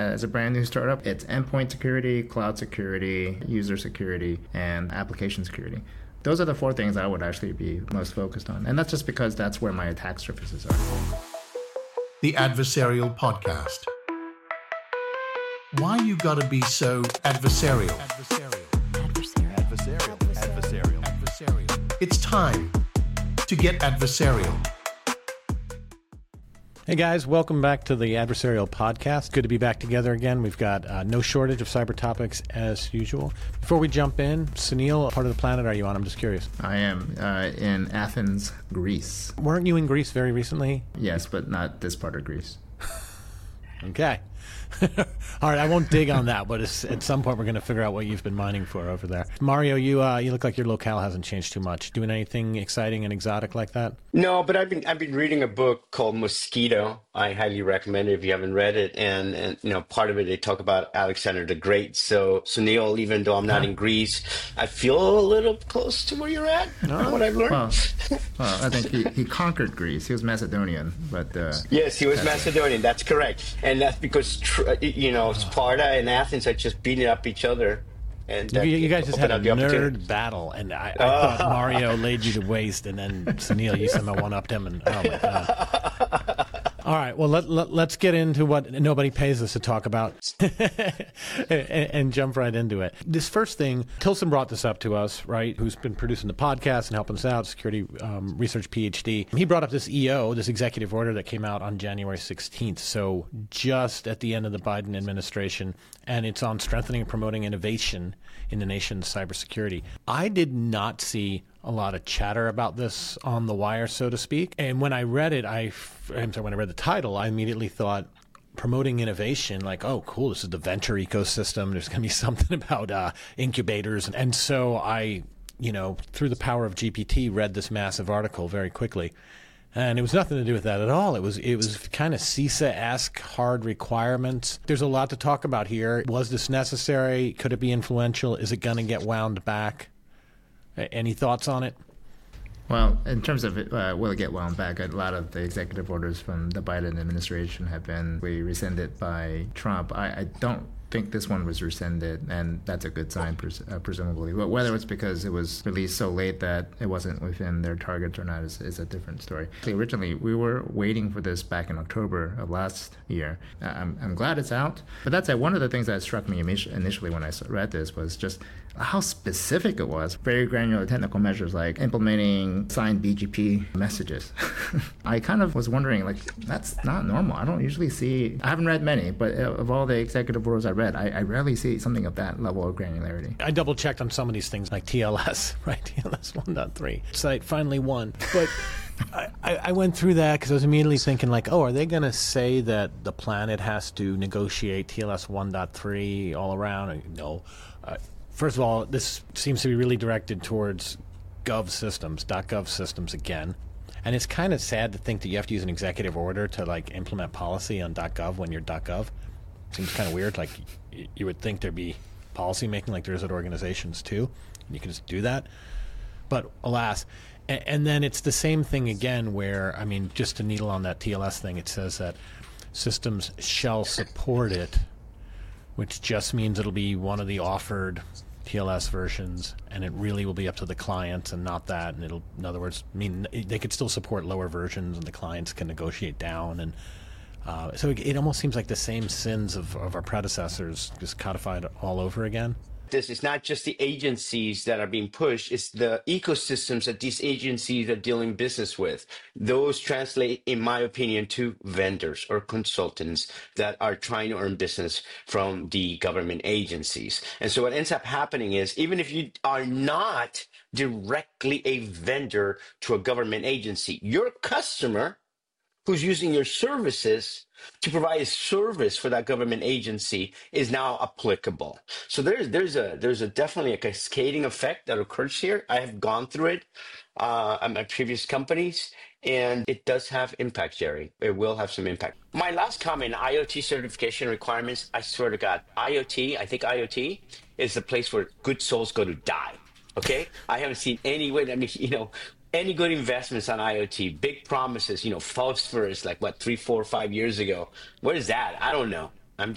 as a brand new startup, it's endpoint security, cloud security, user security, and application security. Those are the 4 things I would actually be most focused on. And that's just because that's where my attack surfaces are. The Adversarial Podcast. Why you gotta be so adversarial? Adversarial. It's time to get adversarial. Hey guys, welcome back to the Adversarial Podcast. Good to be back together again. We've got no shortage of cyber topics as usual. Before we jump in, Sunil, what part of the planet are you on? I'm just curious. I am in Athens, Greece. Weren't you in Greece very recently? Yes, but not this part of Greece. Okay. All right, I won't dig on that, but at some point we're going to figure out what you've been mining for over there. Mario, you look like your locale hasn't changed too much. Doing anything exciting and exotic like that? No, but I've been reading a book called Mosquito. I highly recommend it if you haven't read it. And part of it they talk about Alexander the Great. So Sunil, even though I'm not in Greece, I feel a little close to where you're at. From what I've learned. Well, I think he conquered Greece. He was Macedonian, but yes, he was Macedonian. That's correct, and that's because Sparta and Athens are just beating up each other. And you guys just had a nerd battle, and I thought Mario laid you to waste, and then Sunil, you somehow one-upped him, and oh my god. All right, well, let's get into what nobody pays us to talk about and jump right into it. This first thing, Tilson brought this up to us, right, who's been producing the podcast and helping us out, security research PhD. He brought up this EO, this executive order that came out on January 16th, so just at the end of the Biden administration, and it's on strengthening and promoting innovation in the nation's cybersecurity. I did not see a lot of chatter about this on the wire, so to speak. And when I read it, when I read the title, I immediately thought promoting innovation, like, oh, cool, this is the venture ecosystem. There's going to be something about incubators. And so I, through the power of GPT, read this massive article very quickly. And it was nothing to do with that at all. It was kind of CISA-esque hard requirements. There's a lot to talk about here. Was this necessary? Could it be influential? Is it going to get wound back? Any thoughts on it? Well, in terms of will it get wound back, a lot of the executive orders from the Biden administration have been rescinded by Trump. I don't think this one was rescinded, and that's a good sign, presumably. But whether it's because it was released so late that it wasn't within their targets or not is a different story. Originally, we were waiting for this back in October of last year. I'm glad it's out. But that's one of the things that struck me initially when I read this was just how specific it was. Very granular technical measures like implementing signed BGP messages. I kind of was wondering, that's not normal. I don't usually see, I haven't read many, but of all the executive orders I read, I rarely see something of that level of granularity. I double checked on some of these things like TLS, right? TLS 1.3. Site finally won. But I went through that because I was immediately thinking are they going to say that the planet has to negotiate TLS 1.3 all around? No. First of all, this seems to be really directed towards .gov systems again. And it's kind of sad to think that you have to use an executive order to implement policy on .gov when you're .gov. Seems kind of weird. You would think there'd be policy making like there is at organizations too. And you can just do that. But alas. And then it's the same thing again where, just to needle on that TLS thing, it says that systems shall support it, which just means it'll be one of the offered TLS versions, and it really will be up to the clients and not that. And it'll, in other words, mean they could still support lower versions, and the clients can negotiate down. And so it almost seems like the same sins of our predecessors just codified all over again. This is not just the agencies that are being pushed, it's the ecosystems that these agencies are dealing business with. Those translate, in my opinion, to vendors or consultants that are trying to earn business from the government agencies. And so what ends up happening is, even if you are not directly a vendor to a government agency, your customer who's using your services to provide a service for that government agency is now applicable. So there's a definitely a cascading effect that occurs here. I have gone through it at my previous companies, and it does have impact, Jerry. It will have some impact. My last comment, IoT certification requirements, I swear to God, I think IoT is the place where good souls go to die, okay? I haven't seen any way, any good investments on IoT, big promises, phosphorus, 3, 4, 5 years ago. What is that? I don't know. I'm just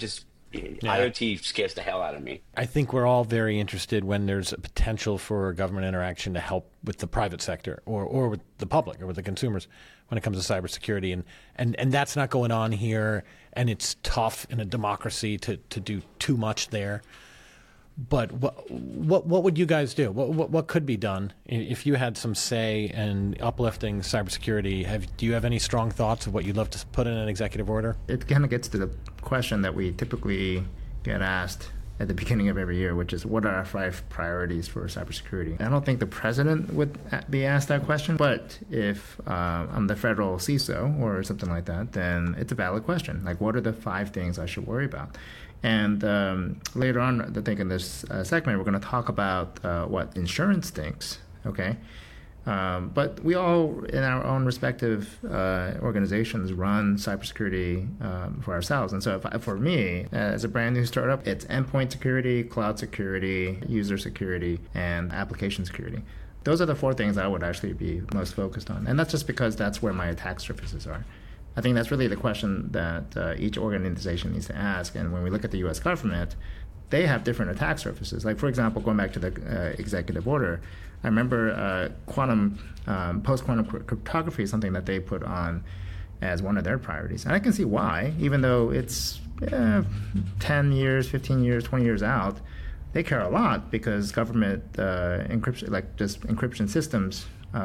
IoT scares the hell out of me. I think we're all very interested when there's a potential for government interaction to help with the private sector or with the public or with the consumers when it comes to cybersecurity. And that's not going on here. And it's tough in a democracy to do too much there. But what would you guys do? What could be done if you had some say in uplifting cybersecurity? Do you have any strong thoughts of what you'd love to put in an executive order? It kind of gets to the question that we typically get asked at the beginning of every year, which is what are our 5 priorities for cybersecurity? I don't think the president would be asked that question, but if I'm the federal CISO or something like that, then it's a valid question. Like, what are the 5 things I should worry about? And later on, I think in this segment, we're going to talk about what insurance thinks, okay? But we all, in our own respective organizations, run cybersecurity for ourselves. And so for me, as a brand new startup, it's endpoint security, cloud security, user security, and application security. Those are the 4 things I would actually be most focused on. And that's just because that's where my attack surfaces are. I think that's really the question that each organization needs to ask. And when we look at the U.S. government, they have different attack surfaces. Like, for example, going back to the executive order, I remember post-quantum cryptography is something that they put on as one of their priorities. And I can see why, even though it's 10 years, 15 years, 20 years out, they care a lot because government encryption systems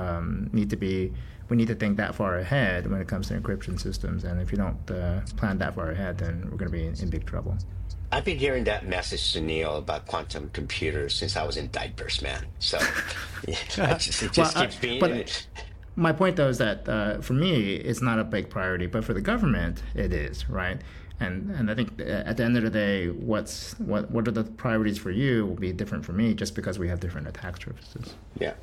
we need to think that far ahead when it comes to encryption systems. And if you don't plan that far ahead, then we're going to be in big trouble. I've been hearing that message, Sunil, about quantum computers since I was in diapers, man. So it just keeps being. My point, though, is that for me, it's not a big priority, but for the government, it is, right? And I think at the end of the day, what are the priorities for you will be different for me just because we have different attack surfaces. Yeah.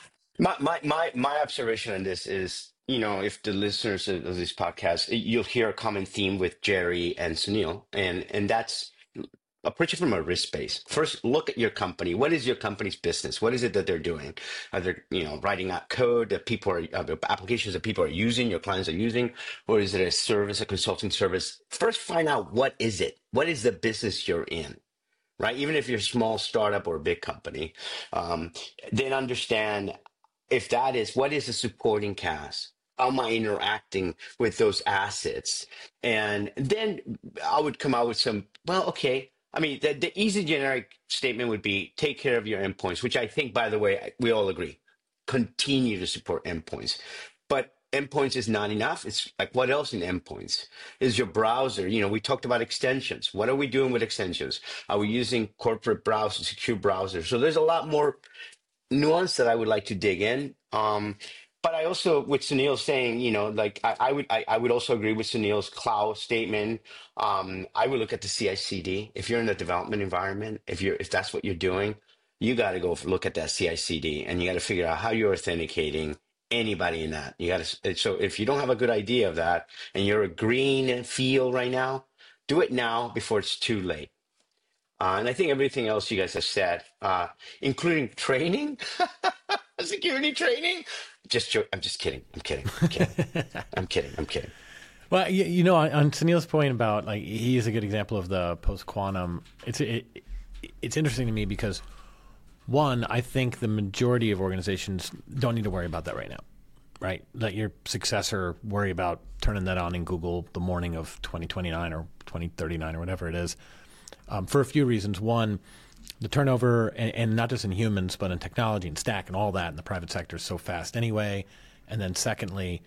My observation on this is, if the listeners of this podcast, you'll hear a common theme with Jerry and Sunil, and that's approach it from a risk base. First, look at your company. What is your company's business? What is it that they're doing? Are they, writing out code that people are, applications that people are using, your clients are using, or is it a service, a consulting service? First, find out what is it? What is the business you're in? Right? Even if you're a small startup or a big company, then understand if that is, what is the supporting cast? How am I interacting with those assets? And then I would come out with some, the easy generic statement would be take care of your endpoints, which I think, by the way, we all agree, continue to support endpoints. But endpoints is not enough. It's like, what else in endpoints? Is your browser, we talked about extensions. What are we doing with extensions? Are we using corporate browsers, secure browsers? So there's a lot more nuance that I would like to dig in. But I also, with Sunil saying, I would also agree with Sunil's cloud statement. I would look at the CI/CD. If you're in the development environment, if that's what you're doing, you got to go look at that CI/CD, and you got to figure out how you're authenticating anybody in that. So if you don't have a good idea of that, and you're a green field right now, do it now before it's too late. And I think everything else you guys have said, including training, security training. I'm just kidding. I'm kidding. Well, on Sunil's point about, like, he is a good example of the post-quantum. It's interesting to me because, one, I think the majority of organizations don't need to worry about that right now, right? Let your successor worry about turning that on in Google the morning of 2029 or 2039 or whatever it is. For a few reasons. One, the turnover, and not just in humans, but in technology and stack and all that in the private sector is so fast anyway. And then secondly,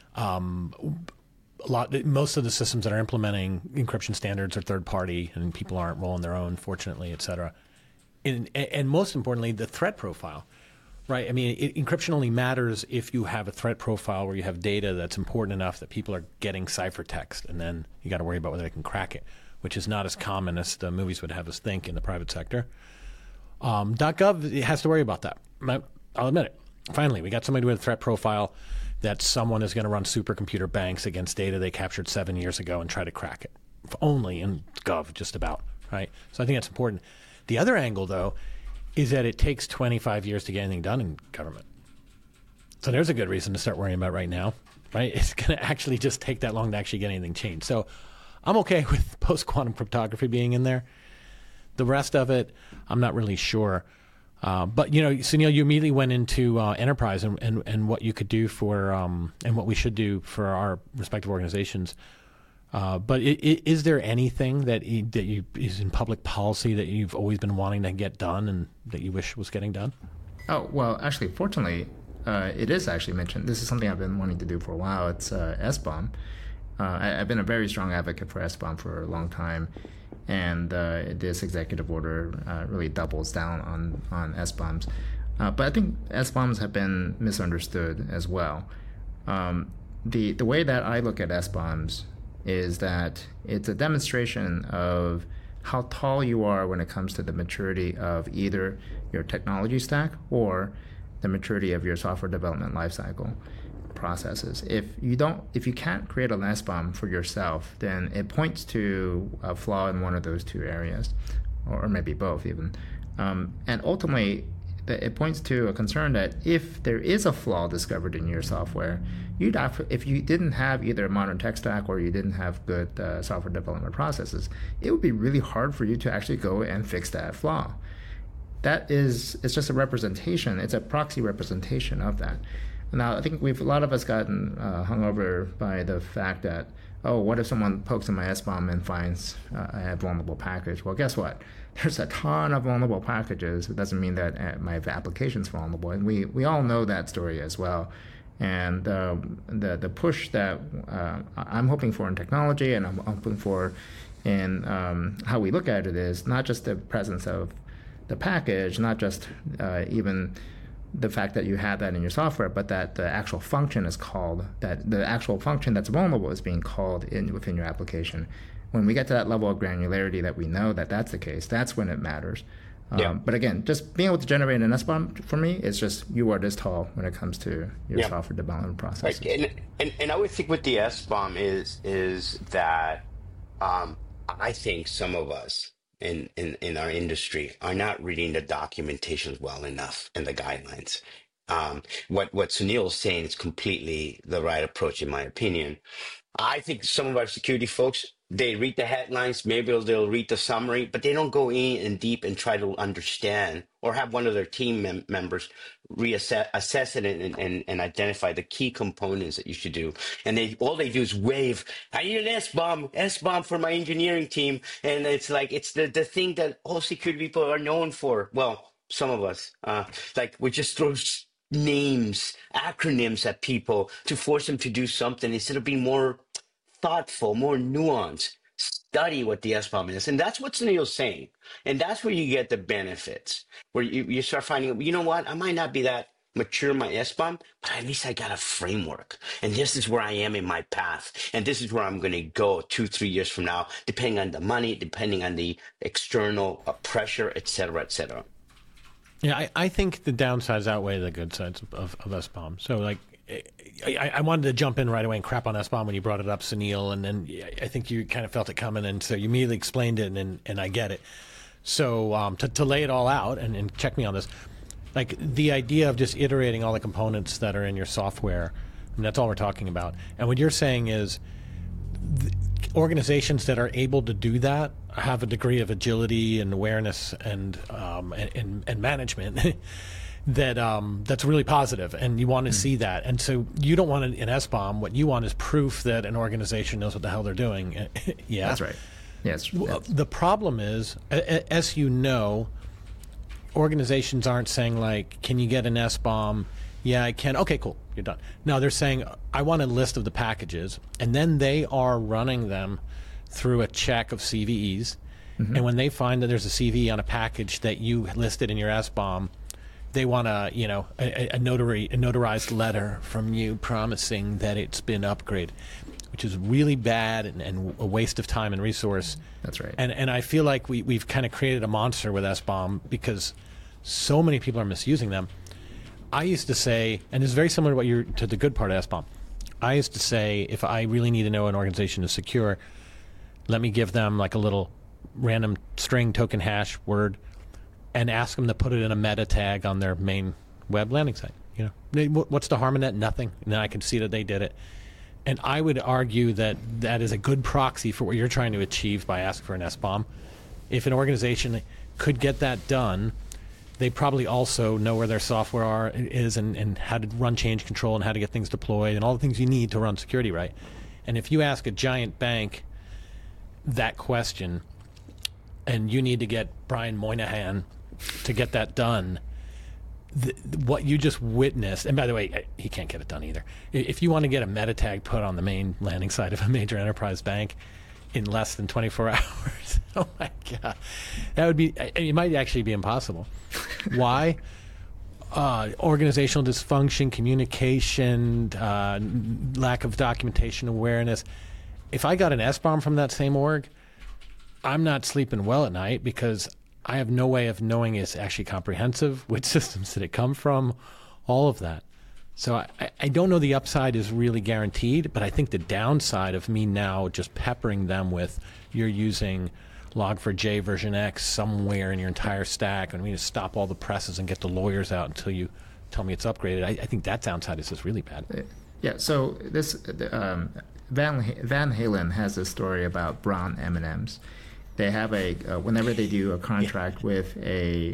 most of the systems that are implementing encryption standards are third party, and people aren't rolling their own, fortunately, et cetera. And most importantly, the threat profile, right? I mean, encryption only matters if you have a threat profile where you have data that's important enough that people are getting ciphertext, and then you got to worry about whether they can crack it, which is not as common as the movies would have us think in the private sector. .gov has to worry about that. I'll admit it. Finally, we got somebody with a threat profile that someone is going to run supercomputer banks against data they captured 7 years ago and try to crack it. Only in Gov, just about, right? So I think that's important. The other angle, though, is that it takes 25 years to get anything done in government. So there's a good reason to start worrying about right now, right? It's going to actually just take that long to actually get anything changed. So I'm okay with post-quantum cryptography being in there. The rest of it, I'm not really sure. But, Sunil, you immediately went into enterprise and what you could do for and what we should do for our respective organizations. But is there anything that is in public policy that you've always been wanting to get done and that you wish was getting done? Oh, well, actually, fortunately, it is actually mentioned. This is something I've been wanting to do for a while. It's SBOM. I've been a very strong advocate for SBOM for a long time. And this executive order really doubles down on SBOMs. But I think SBOMs have been misunderstood as well. The way that I look at SBOMs is that it's a demonstration of how tall you are when it comes to the maturity of either your technology stack or the maturity of your software development lifecycle processes. If you can't create an SBOM for yourself, then it points to a flaw in one of those two areas, or maybe both even. And ultimately, it points to a concern that if there is a flaw discovered in your software, if you didn't have either a modern tech stack or you didn't have good software development processes, it would be really hard for you to actually go and fix that flaw. It's just a representation. It's a proxy representation of that. Now, I think a lot of us gotten hung over by the fact that, what if someone pokes in my SBOM and finds I have vulnerable package? Well, guess what? There's a ton of vulnerable packages. It doesn't mean that my application's vulnerable, and we all know that story as well. And the push that I'm hoping for in technology, and I'm hoping for in how we look at it, is not just the presence of the package, not just even the fact that you have that in your software, but that the actual function is called, that the actual function that's vulnerable is being called within your application. When we get to that level of granularity that we know that that's the case, that's when it matters. But again, just being able to generate an SBOM for me is just you are this tall when it comes to your software development process. Right. And I would think with the SBOM is that I think some of us in our industry are not reading the documentations well enough and the guidelines. What Sunil is saying is completely the right approach, in my opinion. I think some of our security folks, they read the headlines, maybe they'll read the summary, but they don't go in and deep and try to understand, or have one of their team members assess it and identify the key components that you should do. And all they do is wave, I need an SBOM for my engineering team. And it's like, it's the thing that all security people are known for. Well, some of us, we just throw names, acronyms at people to force them to do something instead of being more thoughtful, more nuanced. Study what the SBOM is. And that's what Sunil's saying. And that's where you get the benefits, where you start finding, you know what, I might not be that mature in my SBOM, but at least I got a framework. And this is where I am in my path. And this is where I'm going to go 2-3 years from now, depending on the money, depending on the external pressure, et cetera, et cetera. Yeah, I think the downsides outweigh the good sides of SBOM. So, I wanted to jump in right away and crap on SBOM when you brought it up, Sunil, and then I think you kind of felt it coming, and so you immediately explained it, and I get it. So to lay it all out, and check me on this, the idea of just iterating all the components that are in your software, and that's all we're talking about. And what you're saying is organizations that are able to do that have a degree of agility and awareness and management that's really positive, and you want to see that. And so you don't want an SBOM. What you want is proof that an organization knows what the hell they're doing. Yeah, that's right. Yes. The problem is, as you know, organizations aren't saying can you get an SBOM? Yeah, I can. Okay, cool. You're done. No, they're saying, I want a list of the packages, and then they are running them through a check of CVEs. Mm-hmm. And when they find that there's a CVE on a package that you listed in your SBOM, they want a notarized letter from you promising that it's been upgraded, which is really bad and a waste of time and resource. That's right. And I feel like we've kind of created a monster with SBOM because so many people are misusing them. I used to say, and it's very similar to the good part of SBOM. I used to say, if I really need to know an organization is secure, let me give them a little random string token hash word and ask them to put it in a meta tag on their main web landing site. What's the harm in that? Nothing. And then I can see that they did it. And I would argue that that is a good proxy for what you're trying to achieve by asking for an SBOM. If an organization could get that done, they probably also know where their software is and how to run change control and how to get things deployed and all the things you need to run security right. And if you ask a giant bank that question and you need to get Brian Moynihan to get that done, what you just witnessed, and by the way, he can't get it done either. If you want to get a meta tag put on the main landing site of a major enterprise bank in less than 24 hours, oh my God, that would be, it might actually be impossible. Why? Organizational dysfunction, communication, lack of documentation awareness. If I got an SBOM from that same org, I'm not sleeping well at night because I have no way of knowing it's actually comprehensive, which systems did it come from, all of that. So I don't know the upside is really guaranteed, but I think the downside of me now just peppering them with you're using Log4j version X somewhere in your entire stack, and we need to stop all the presses and get the lawyers out until you tell me it's upgraded. I think that downside is just really bad. Yeah, so this Van Halen has a story about brown M&Ms. They have whenever they do a contract with a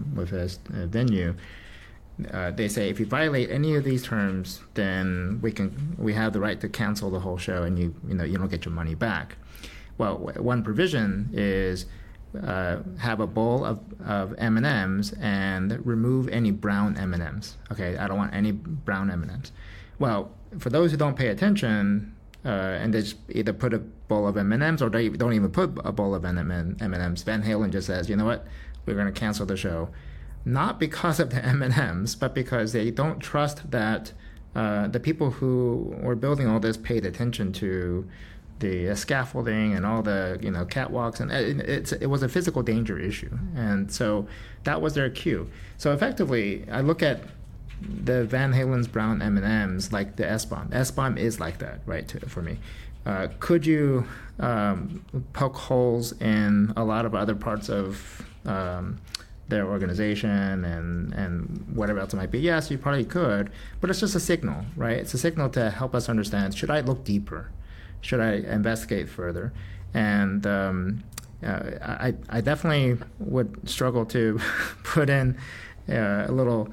venue, they say if you violate any of these terms, then we have the right to cancel the whole show, and you don't get your money back. Well, one provision is have a bowl of M&Ms and remove any brown M&Ms. Okay, I don't want any brown M&Ms. Well, for those who don't pay attention, and they just either put a bowl of M&Ms or they don't even put a bowl of M&Ms, Van Halen just says, you know what, we're going to cancel the show. Not because of the M&Ms, but because they don't trust that the people who were building all this paid attention to the scaffolding and all the catwalks, and it was a physical danger issue, and so that was their cue. So effectively, I look at the Van Halen's brown M&Ms like the SBOM. SBOM is like that, right? For me, could you poke holes in a lot of other parts of their organization and whatever else it might be? Yes, you probably could, but it's just a signal, right? It's a signal to help us understand, should I look deeper? Should I investigate further? And I definitely would struggle to put in a little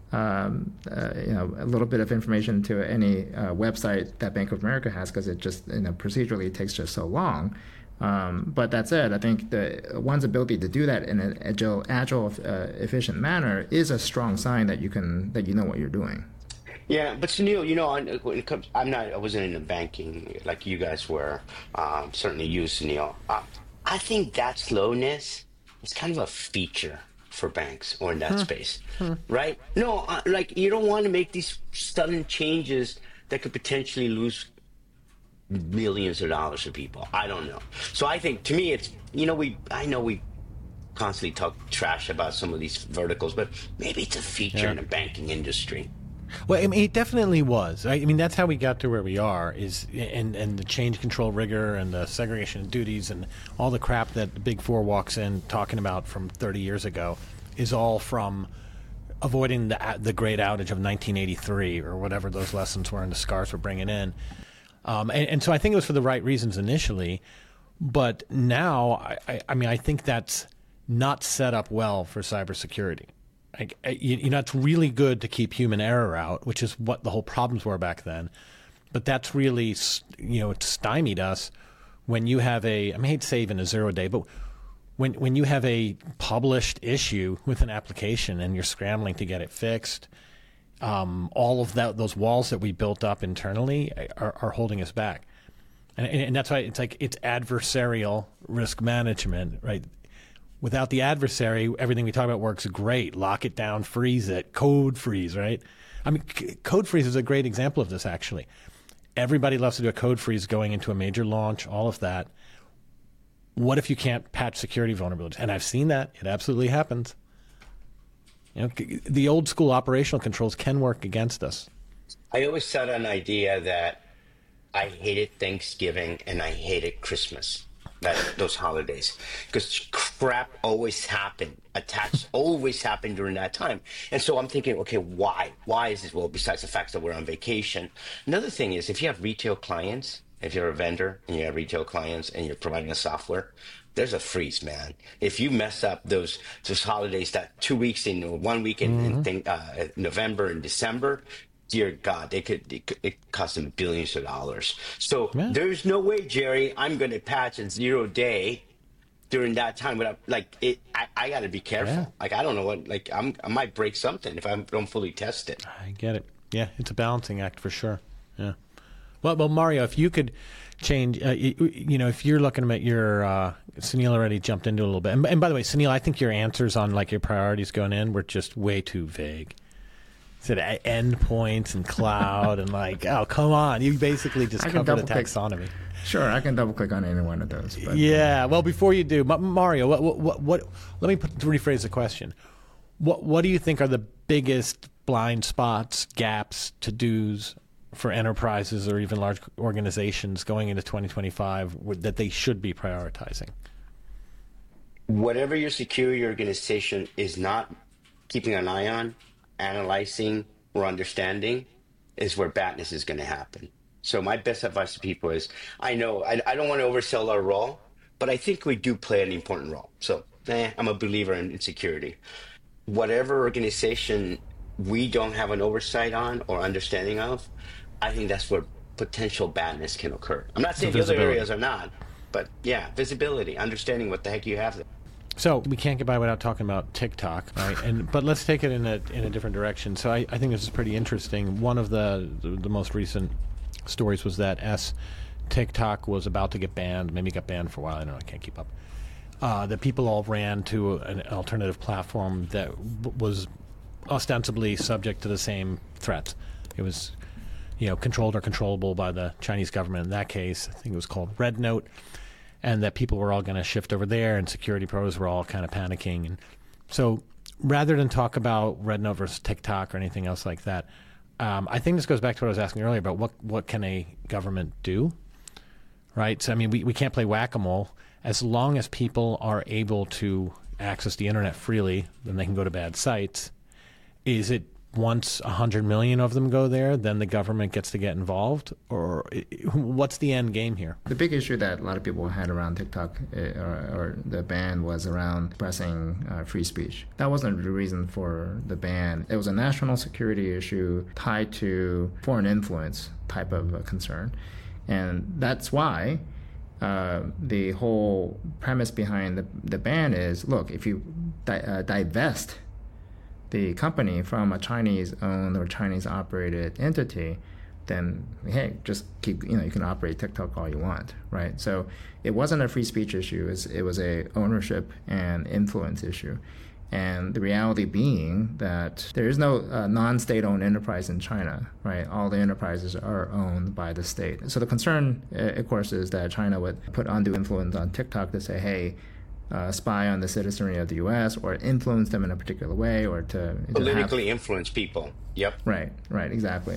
bit of information to any website that Bank of America has, because it just procedurally it takes just so long. But that said, I think one's ability to do that in an agile, efficient manner is a strong sign that you know what you're doing. Yeah, but Sunil, when it comes, I wasn't in the banking like you guys were. Certainly you, Sunil. I think that slowness is kind of a feature for banks or in that space, right? No, you don't want to make these sudden changes that could potentially lose millions of dollars to people. I don't know. So I think, to me, it's, I know we constantly talk trash about some of these verticals, but maybe it's a feature in the banking industry. Well, I mean, it definitely was. I mean, that's how we got to where we are, and the change control rigor and the segregation of duties and all the crap that the Big Four walks in talking about from 30 years ago is all from avoiding the great outage of 1983 or whatever those lessons were and the scars we're bringing in. And so I think it was for the right reasons initially, but now I think that's not set up well for cybersecurity. It's really good to keep human error out, which is what the whole problems were back then. But that's really, it stymied us when you have I hate to say even a 0 day, but when you have a published issue with an application and you're scrambling to get it fixed, all of those walls that we built up internally are holding us back. And that's why it's adversarial risk management, right? Without the adversary, everything we talk about works great. Lock it down, freeze it, code freeze, right? I mean, code freeze is a great example of this, actually. Everybody loves to do a code freeze going into a major launch, all of that. What if you can't patch security vulnerabilities? And I've seen that. It absolutely happens. The old school operational controls can work against us. I always had an idea that I hated Thanksgiving and I hated Christmas. those holidays, because crap always happen. Attacks always happen during that time. And so I'm thinking, okay, why? Why is this? Well, besides the fact that we're on vacation. Another thing is, if you have retail clients, if you're a vendor and you have retail clients and you're providing a software, there's a freeze, man. If you mess up those holidays, that 2 weeks in 1 week in November and December, dear God, it cost them billions of dollars. So there's no way, Jerry, I'm going to patch a 0-day during that time without I got to be careful. Yeah. Like, I don't know what, like, I might break something if I don't fully test it. I get it. Yeah, it's a balancing act for sure. Yeah. Well, Mario, if you could change, if you're looking at your, Sunil already jumped into it a little bit. And by the way, Sunil, I think your answers on like your priorities going in were just way too vague. Said endpoints and cloud and like, oh, come on. You basically just covered a taxonomy. Sure, I can double click on any one of those. But, yeah. Well, before you do, Mario, what? Let me rephrase the question. What do you think are the biggest blind spots, gaps, to-dos for enterprises or even large organizations going into 2025 that they should be prioritizing? Whatever your security organization is not keeping an eye on, analyzing, or understanding, is where badness is going to happen. So my best advice to people is, I know I don't want to oversell our role, but I think we do play an important role. So I'm a believer in security. Whatever organization we don't have an oversight on or understanding of, I think that's where potential badness can occur. I'm not saying the other areas are not, but yeah, visibility, understanding what the heck you have there. So we can't get by without talking about TikTok, right? But let's take it in a different direction. So I think this is pretty interesting. One of the most recent stories was that TikTok was about to get banned. Maybe it got banned for a while. I don't know. I can't keep up. That people all ran to an alternative platform that was ostensibly subject to the same threats. It was, controlled or controllable by the Chinese government. In that case, I think it was called Red Note, and that people were all going to shift over there, and security pros were all kind of panicking. And so, rather than talk about Red Note versus TikTok or anything else like that, I think this goes back to what I was asking earlier about what can a government do, right? So, I mean, we can't play whack-a-mole. As long as people are able to access the internet freely, then they can go to bad sites. Is it once 100 million of them go there, then the government gets to get involved? Or what's the end game here? The big issue that a lot of people had around TikTok or the ban was around suppressing free speech. That wasn't the reason for the ban. It was a national security issue tied to foreign influence type of a concern. And that's why the whole premise behind the ban is, look, if you divest the company from a Chinese-owned or Chinese-operated entity, then hey, just keep, you can operate TikTok all you want, right? So it wasn't a free speech issue. It was a ownership and influence issue. And the reality being that there is no non-state-owned enterprise in China, right? All the enterprises are owned by the state. So the concern, of course, is that China would put undue influence on TikTok to say, hey, spy on the citizenry of the U.S. or influence them in a particular way, or to politically influence people. Yep. Right, exactly.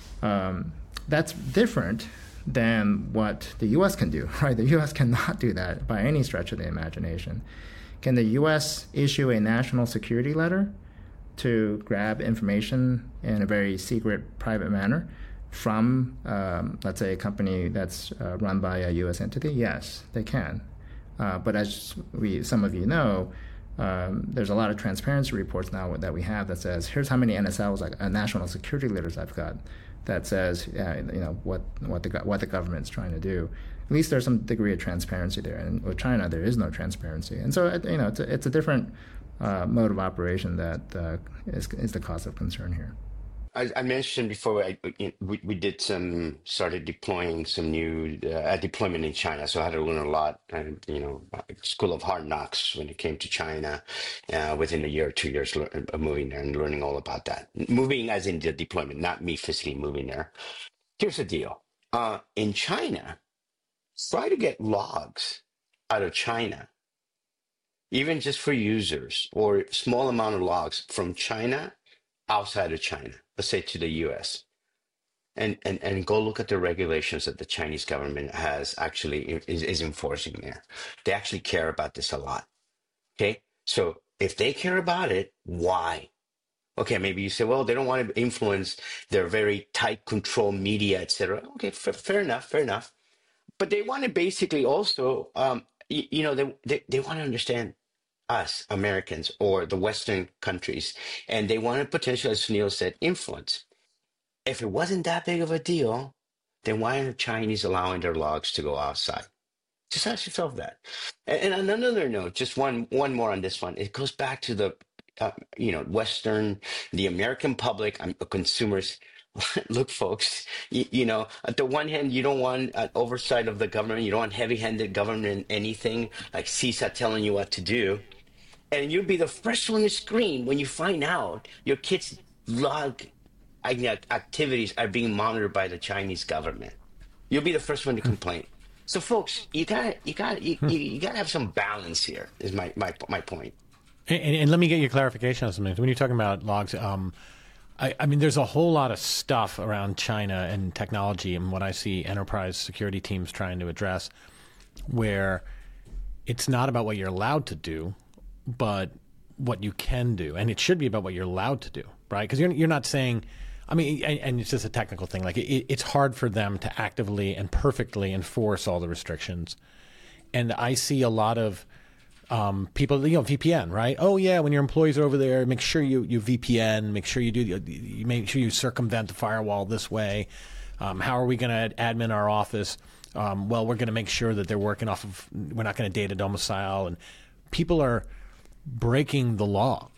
That's different than what the U.S. can do, right? The U.S. cannot do that by any stretch of the imagination. Can the U.S. issue a national security letter to grab information in a very secret, private manner from, let's say, a company that's run by a U.S. entity? Yes, they can. But as some of you know, there's a lot of transparency reports now that we have that says, here's how many NSLs, like national security letters I've got, that says, what the government's trying to do. At least there's some degree of transparency there. And with China, there is no transparency. And so, it's a different mode of operation that is the cause of concern here. I mentioned before we started deploying some new deployment in China, so I had to learn a lot. And School of Hard Knocks when it came to China, within a year or 2 years of moving there and learning all about that. Moving as in the deployment, not me physically moving there. Here's the deal: in China, try to get logs out of China, even just for users, or small amount of logs from China outside of China. Let's say to the U.S. and go look at the regulations that the Chinese government has actually is enforcing there. They actually care about this a lot. Okay, so if they care about it, why? Okay, maybe you say, well, they don't want to influence their very tight control media, etc. Okay, fair enough, fair enough. But they want to basically also, they want to understand us Americans or the Western countries, and they want to potentially, as Sunil said, influence. If it wasn't that big of a deal, then why are the Chinese allowing their logs to go outside? Just ask yourself that. And on another note, just one more on this one. It goes back to the, the American public, consumers. Look, folks, at the one hand, you don't want an oversight of the government. You don't want heavy-handed government in anything like CISA telling you what to do. And you'll be the first one to scream when you find out your kids' log activities are being monitored by the Chinese government. You'll be the first one to complain. So, folks, you gotta have some balance here. Is my point. And let me get your clarification on something. When you're talking about logs, I mean, there's a whole lot of stuff around China and technology and what I see enterprise security teams trying to address, where it's not about what you're allowed to do, but what you can do, and it should be about what you're allowed to do, right? Because you're not saying. I mean, and it's just a technical thing. Like it's hard for them to actively and perfectly enforce all the restrictions. And I see a lot of people, VPN, right? Oh yeah, when your employees are over there, make sure you VPN, make sure you make sure you circumvent the firewall this way. How are we going to admin our office? Well, we're going to make sure that they're working off of. We're not going to data domicile, and people are breaking the law.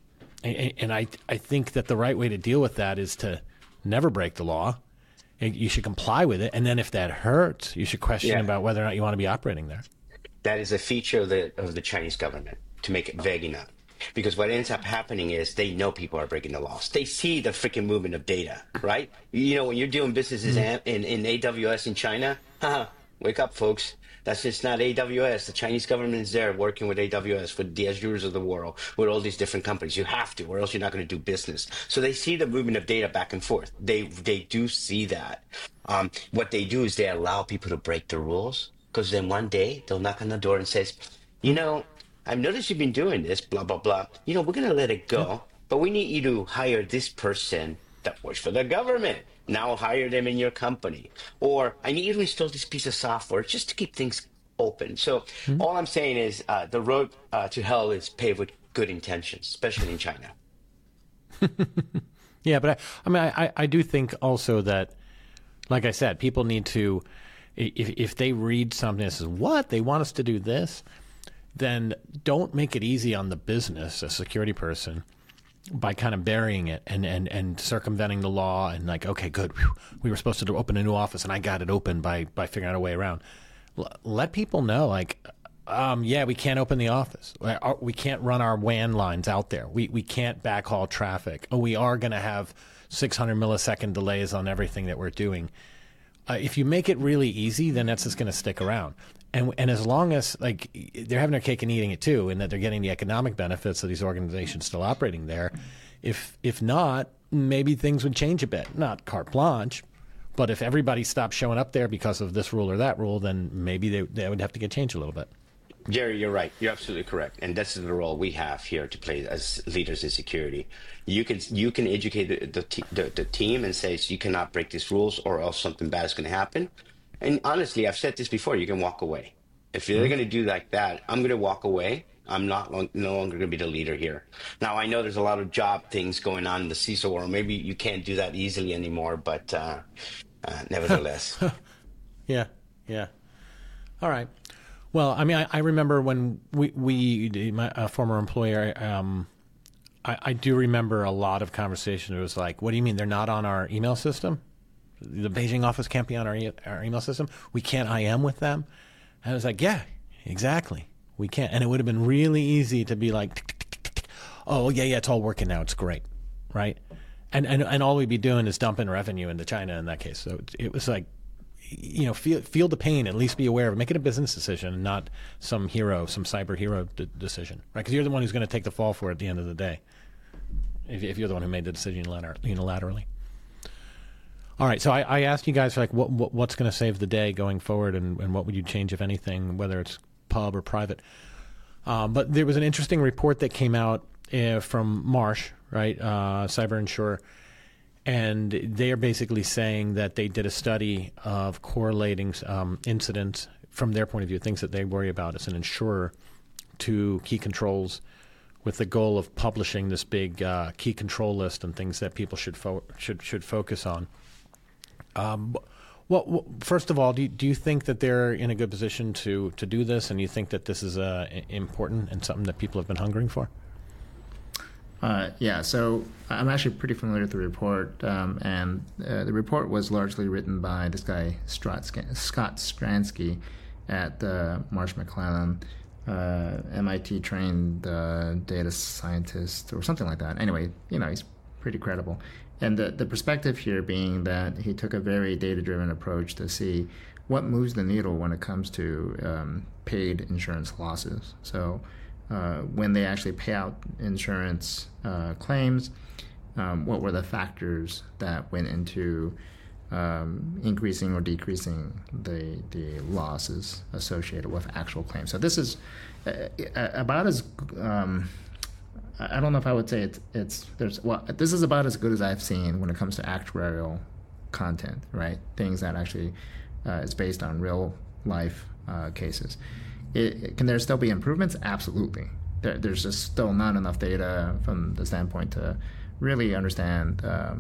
And I think that the right way to deal with that is to never break the law. You should comply with it. And then if that hurts, you should question about whether or not you want to be operating there. That is a feature of the Chinese government to make it vague enough. Because what ends up happening is they know people are breaking the laws. They see the freaking movement of data, right? When you're doing businesses in AWS in China, wake up, folks. That's just not AWS. The Chinese government is there working with AWS, with the Azures of the world, with all these different companies. You have to, or else you're not going to do business. So they see the movement of data back and forth. They do see that. What they do is they allow people to break the rules, because then one day they'll knock on the door and says, I've noticed you've been doing this, blah, blah, blah. We're going to let it go, but we need you to hire this person that works for the government. Now hire them in your company. Or I need you to install this piece of software just to keep things open. So all I'm saying is the road to hell is paved with good intentions, especially in China. Yeah, but I do think also that, like I said, people need to, if they read something that says, what, they want us to do this, then don't make it easy on the business, a security person, by kind of burying it and circumventing the law and like, okay, good. Whew, we were supposed to open a new office and I got it open by figuring out a way around. Let people know, like, we can't open the office. We can't run our WAN lines out there. We can't backhaul traffic. We are going to have 600 millisecond delays on everything that we're doing. If you make it really easy, then that's just going to stick around. And as long as like they're having their cake and eating it too, and that they're getting the economic benefits of these organizations still operating there, if not, maybe things would change a bit. Not carte blanche, but if everybody stopped showing up there because of this rule or that rule, then maybe they would have to get changed a little bit. Jerry, you're right. You're absolutely correct, and that's the role we have here to play as leaders in security. You can educate the team and say, so you cannot break these rules, or else something bad is going to happen. And honestly, I've said this before. You can walk away. If they're going to do like that, I'm going to walk away. I'm no longer going to be the leader here. Now, I know there's a lot of job things going on in the CISO world. Maybe you can't do that easily anymore, but nevertheless. Yeah. All right. Well, I mean, I remember when my former employer, I do remember a lot of conversation. It was like, what do you mean they're not on our email system? The Beijing office can't be on our email system? We can't IM with them? And I was like, yeah, exactly. We can't. And it would have been really easy to be like, tick, tick, tick, tick. Oh, yeah, it's all working now. It's great, right? And all we'd be doing is dumping revenue into China in that case. So it was like, feel the pain, at least be aware of it. Make it a business decision, not some cyber hero decision, right? Because you're the one who's going to take the fall for it at the end of the day, if you're the one who made the decision unilaterally. All right, so I asked you guys like what's going to save the day going forward, and what would you change if anything, whether it's pub or private. But there was an interesting report that came out from Marsh, right, Cyber Insurer, and they are basically saying that they did a study of correlating incidents from their point of view, things that they worry about as an insurer, to key controls, with the goal of publishing this big key control list and things that people should focus on. Well, first of all, do you think that they're in a good position to do this, and you think that this is important and something that people have been hungering for? Yeah, so I'm actually pretty familiar with the report, and the report was largely written by this guy, Scott Stransky, at Marsh McLennan, MIT-trained data scientist or something like that. Anyway, he's pretty credible. And the perspective here being that he took a very data-driven approach to see what moves the needle when it comes to paid insurance losses. So when they actually pay out insurance claims, what were the factors that went into increasing or decreasing the losses associated with actual claims. So this is about as I don't know if I would say this is about as good as I've seen when it comes to actuarial content, right? Things that actually is based on real life cases. Can there still be improvements? Absolutely. There's just still not enough data from the standpoint to really understand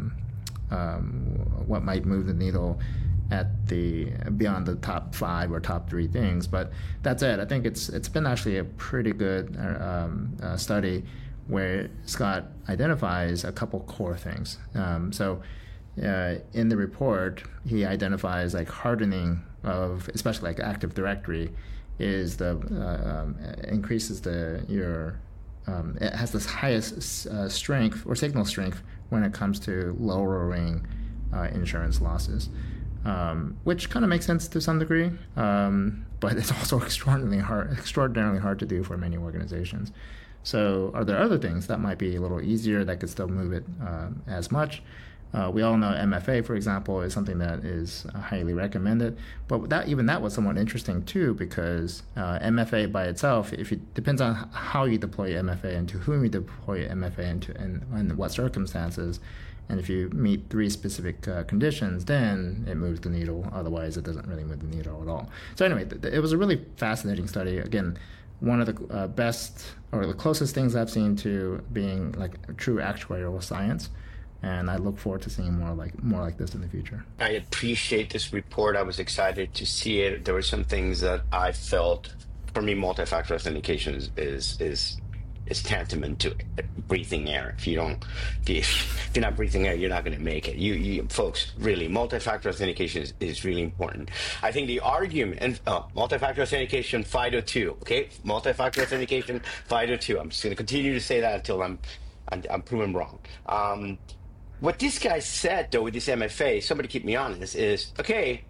what might move the needle beyond the top 5 or top 3 things. But that said, I think it's been actually a pretty good study where Scott identifies a couple core things. So in the report, he identifies like hardening of, especially like Active Directory, is increases it has the highest strength or signal strength when it comes to lowering insurance losses, which kind of makes sense to some degree, but it's also extraordinarily hard to do for many organizations. So are there other things that might be a little easier that could still move it as much? We all know MFA, for example, is something that is highly recommended. But that was somewhat interesting too, because MFA by itself, depends on how you deploy MFA and to whom you deploy MFA and what circumstances. And if you meet 3 specific conditions, then it moves the needle. Otherwise, it doesn't really move the needle at all. So anyway, it was a really fascinating study. Again, one of the best or the closest things I've seen to being like true actuarial science. And I look forward to seeing more like this in the future. I appreciate this report. I was excited to see it. There were some things that I felt, for me, multi-factor authentication is tantamount to breathing air. If you're not breathing air, you're not going to make it. You folks, really, multi-factor authentication is really important. I think the argument, and multi-factor authentication FIDO2, okay? Multi-factor authentication FIDO2. I'm just going to continue to say that until I'm proven wrong. What this guy said, though, with this MFA, somebody keep me honest, is, okay,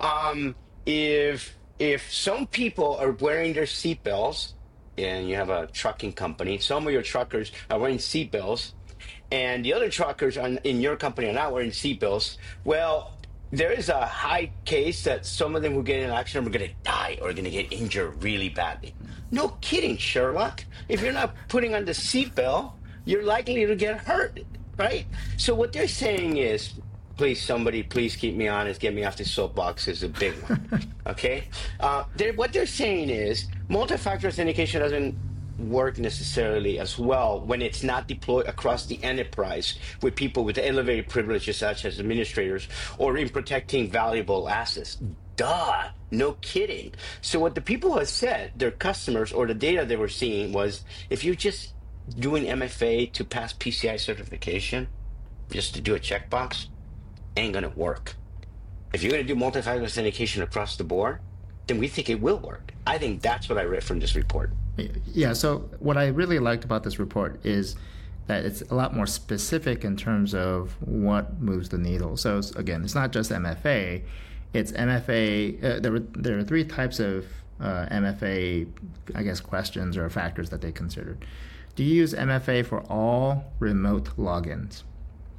if some people are wearing their seatbelts, and you have a trucking company, some of your truckers are wearing seatbelts, and the other truckers in your company are not wearing seatbelts, well, there is a high case that some of them who get in an accident are going to die or going to get injured really badly. No kidding, Sherlock. If you're not putting on the seatbelt, you're likely to get hurt, right? So what they're saying is, please keep me honest, get me off the soapbox is a big one, okay? What they're saying is multi-factor authentication doesn't work necessarily as well when it's not deployed across the enterprise with people with elevated privileges such as administrators or in protecting valuable assets. Duh, no kidding. So what the people have said, their customers or the data they were seeing was, if you're just doing MFA to pass PCI certification, just to do a checkbox, ain't gonna work. If you're gonna do multi-factor authentication across the board, then we think it will work. I think that's what I read from this report. Yeah, so what I really liked about this report is that it's a lot more specific in terms of what moves the needle. So again, it's not just MFA, it's MFA, there are 3 types of MFA, I guess, questions or factors that they considered. Do you use MFA for all remote logins?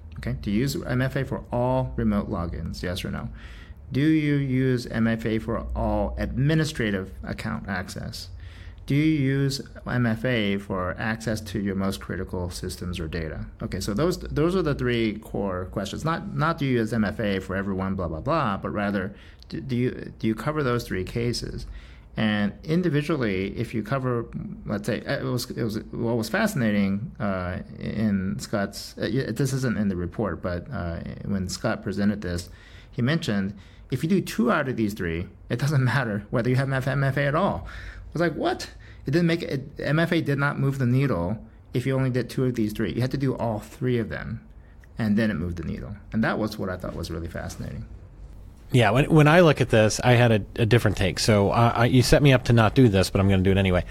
Okay, do you use MFA for all remote logins? Yes or no? Do you use MFA for all administrative account access? Do you use MFA for access to your most critical systems or data? Okay, so those are the three core questions. Not do you use MFA for everyone, blah blah blah, but rather do you cover those three cases? And individually, if you cover, let's say, what was fascinating in Scott's. This isn't in the report, but when Scott presented this, he mentioned if you do 2 out of these 3, it doesn't matter whether you have MFA at all. I was like, what? It didn't make it. MFA did not move the needle if you only did 2 of these 3. You had to do all 3 of them, and then it moved the needle. And that was what I thought was really fascinating. Yeah, when I look at this, I had a different take. So you set me up to not do this, but I'm going to do it anyway.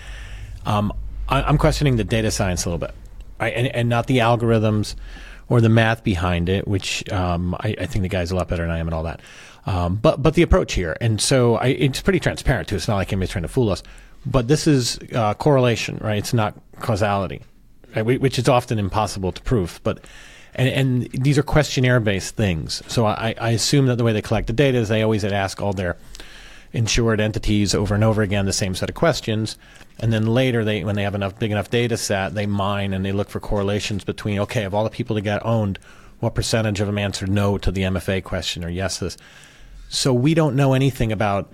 I'm questioning the data science a little bit, right? And not the algorithms or the math behind it, which I think the guy's a lot better than I am and all that. But the approach here. And so it's pretty transparent, too. It's not like anybody's trying to fool us. But this is correlation, right? It's not causality, right? Which is often impossible to prove. But and these are questionnaire-based things. So I assume that the way they collect the data is they always ask all their insured entities over and over again the same set of questions. And then later, when they have big enough data set, they mine and they look for correlations between, okay, of all the people that got owned, what percentage of them answered no to the MFA question or yes to this? So we don't know anything about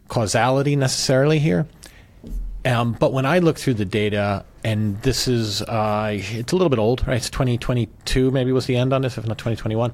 causality necessarily here. But when I look through the data, and this is, it's a little bit old, right? It's 2022 maybe was the end on this, if not 2021.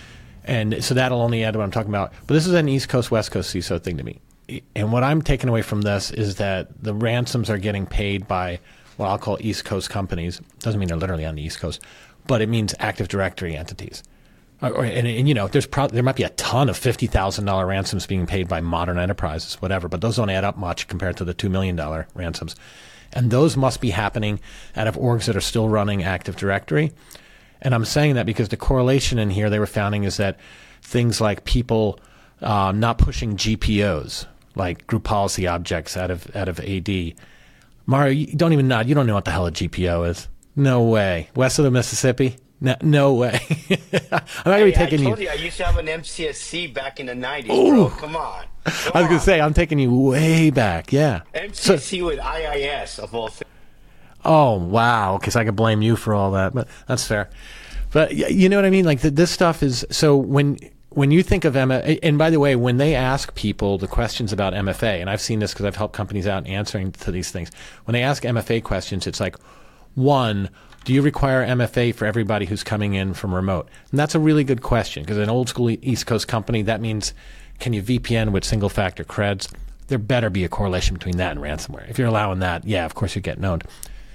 And so that'll only add to what I'm talking about. But this is an East Coast, West Coast CISO thing to me. And what I'm taking away from this is that the ransoms are getting paid by what I'll call East Coast companies. Doesn't mean they're literally on the East Coast, but it means Active Directory entities. And you know, there might be a ton of $50,000 ransoms being paid by modern enterprises, whatever, but those don't add up much compared to the $2 million ransoms. And those must be happening out of orgs that are still running Active Directory. And I'm saying that because the correlation in here they were finding is that things like people not pushing GPOs, like group policy objects out of AD. Mario, you don't even nod. You don't know what the hell a GPO is. No way. West of the Mississippi? No way. I'm not going to be taking you. I told you, I used to have an MCSC back in the 90s, bro. Come on. I was going to say, I'm taking you way back. Yeah. MCSC with IIS of all things. Oh, wow. Because I could blame you for all that, but that's fair. But you know what I mean? Like this stuff is, so when you think of MFA, and by the way, when they ask people the questions about MFA, and I've seen this because I've helped companies out in answering to these things, when they ask MFA questions, it's like, 1, do you require MFA for everybody who's coming in from remote? And that's a really good question because an old school East Coast company, that means can you VPN with single factor creds? There better be a correlation between that and ransomware. If you're allowing that, yeah, of course you're getting owned.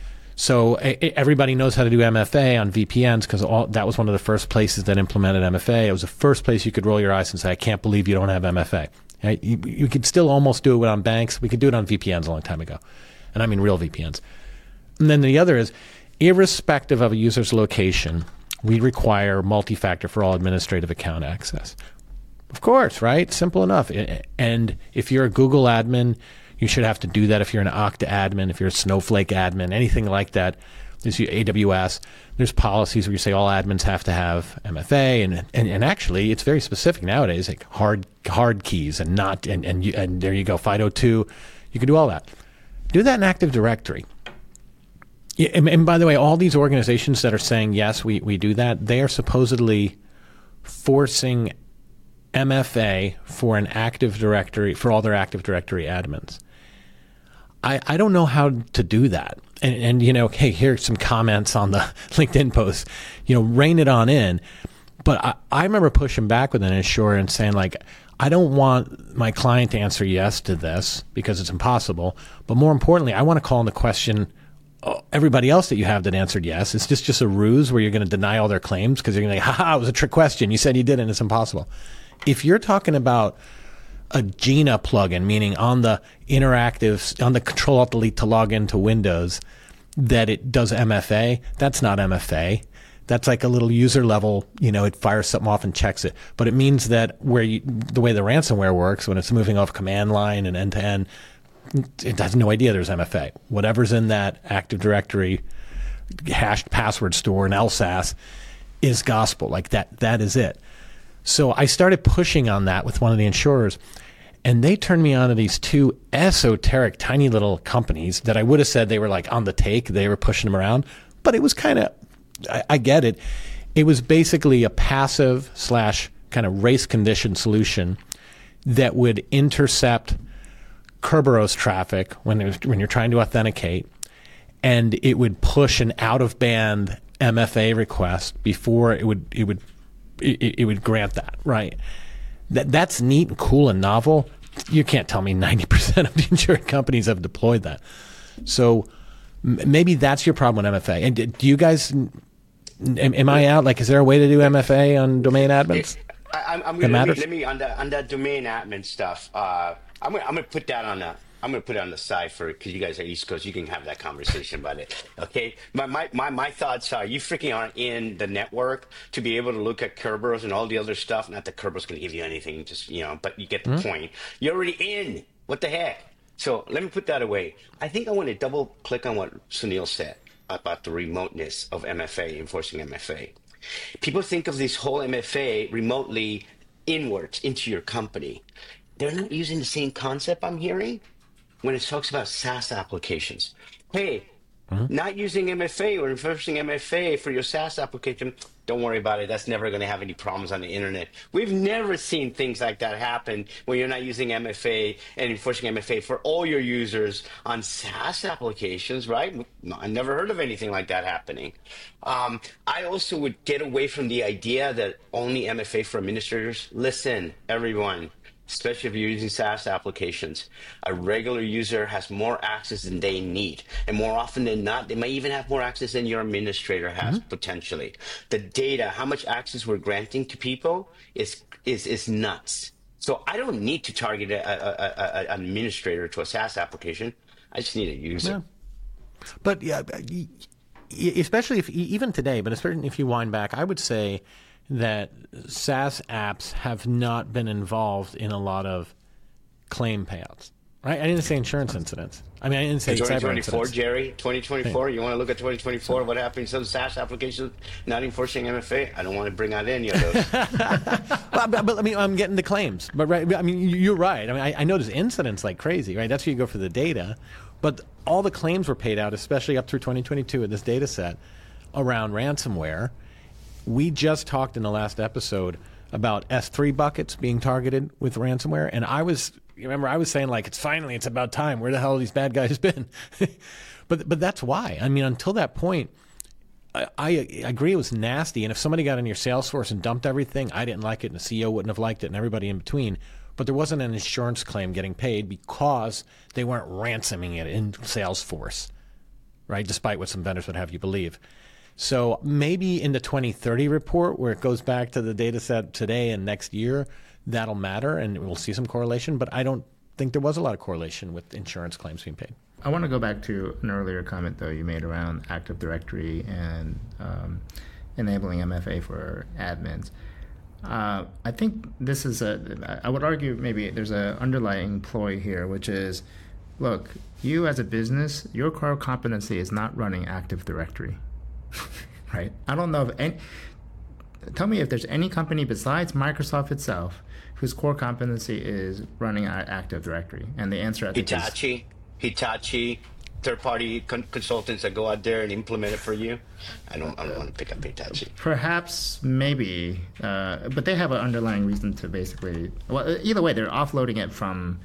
So everybody knows how to do MFA on VPNs because that was one of the first places that implemented MFA. It was the first place you could roll your eyes and say, I can't believe you don't have MFA. Right? You could still almost do it on banks. We could do it on VPNs a long time ago. And I mean real VPNs. And then the other is, irrespective of a user's location, we require multi-factor for all administrative account access. Of course, right? Simple enough. And if you're a Google admin, you should have to do that. If you're an Okta admin, if you're a Snowflake admin, anything like that, there's AWS. There's policies where you say all admins have to have MFA, and actually it's very specific nowadays, like hard keys and not and there you go, FIDO2. You can do all that. Do that in Active Directory. Yeah, and by the way, all these organizations that are saying, yes, we do that, they are supposedly forcing MFA for an Active Directory, for all their Active Directory admins. I don't know how to do that. And you know, hey, here's some comments on the LinkedIn post. You know, rein it on in. But I remember pushing back with an insurer and saying, like, I don't want my client to answer yes to this because it's impossible. But more importantly, I want to call into question everybody else that you have that answered yes. It's just a ruse where you're going to deny all their claims because you're going to say, haha, it was a trick question. You said you did it and it's impossible. If you're talking about a Gina plugin, meaning on the interactive, on the Control-Alt-Delete to log into Windows, that it does MFA, that's not MFA. That's like a little user level, you know, it fires something off and checks it. But it means that the way the ransomware works, when it's moving off command line and end to end, it has no idea there's MFA. Whatever's in that Active Directory hashed password store in LSAS is gospel. Like that is it. So I started pushing on that with one of the insurers, and they turned me on to these two esoteric, tiny little companies that I would have said they were like on the take. They were pushing them around, but it was kind of, I get it. It was basically a passive / kind of race condition solution that would intercept Kerberos traffic when you're trying to authenticate, and it would push an out of band MFA request before it would grant that, right? That's neat and cool and novel. You can't tell me 90% of the insurance companies have deployed that. So maybe that's your problem with MFA. And do you guys, am I out? Like, is there a way to do MFA on domain admins? Let me on that domain admin stuff. I'm gonna put that on the side for, because you guys are East Coast, you can have that conversation about it. Okay, my thoughts are, you freaking aren't in the network to be able to look at Kerberos and all the other stuff. Not that Kerberos going to give you anything, just but you get the point. You're already in. What the heck? So let me put that away. I think I want to double click on what Sunil said about the remoteness of MFA, enforcing MFA. People think of this whole MFA remotely inwards into your company. They're not using the same concept I'm hearing when it talks about SaaS applications. Hey, not using MFA or enforcing MFA for your SaaS application, don't worry about it. That's never going to have any problems on the internet. We've never seen things like that happen when you're not using MFA and enforcing MFA for all your users on SaaS applications, right? No, I never heard of anything like that happening. I also would get away from the idea that only MFA for administrators. Listen, everyone, especially if you're using SaaS applications, a regular user has more access than they need. And more often than not, they may even have more access than your administrator has potentially. The data, how much access we're granting to people is nuts. So I don't need to target an administrator to a SaaS application. I just need a user. Yeah. But yeah, especially if, even today, but especially if you wind back, I would say that SaaS apps have not been involved in a lot of claim payouts. Right? I didn't say insurance incidents. I mean, I didn't say cyber incidents. 2024, Jerry, 2024. You want to look at 2024? What happened to some SaaS applications not enforcing MFA? I don't want to bring out any of those. but I mean, I'm getting the claims. But right, I mean, you're right. I mean, I notice incidents like crazy. Right? That's where you go for the data. But all the claims were paid out, especially up through 2022 in this data set around ransomware. We just talked in the last episode about S3 buckets being targeted with ransomware, and I was saying, like, it's about time. Where the hell have these bad guys been? but that's why. I mean, until that point, I agree it was nasty. And if somebody got in your Salesforce and dumped everything, I didn't like it, and the CEO wouldn't have liked it, and everybody in between. But there wasn't an insurance claim getting paid because they weren't ransoming it in Salesforce, right? Despite what some vendors would have you believe. So maybe in the 2030 report, where it goes back to the data set today and next year, that'll matter, and we'll see some correlation. But I don't think there was a lot of correlation with insurance claims being paid. I want to go back to an earlier comment, though, you made around Active Directory and enabling MFA for admins. I think this is I would argue maybe there's an underlying ploy here, which is, look, you as a business, your core competency is not running Active Directory. Right? I don't know if tell me if there's any company besides Microsoft itself whose core competency is running Active Directory. And the answer, I think, Hitachi, third-party consultants that go out there and implement it for you. I don't want to pick up Hitachi. Perhaps, maybe, but they have an underlying reason to basically. Well, either way, they're offloading it from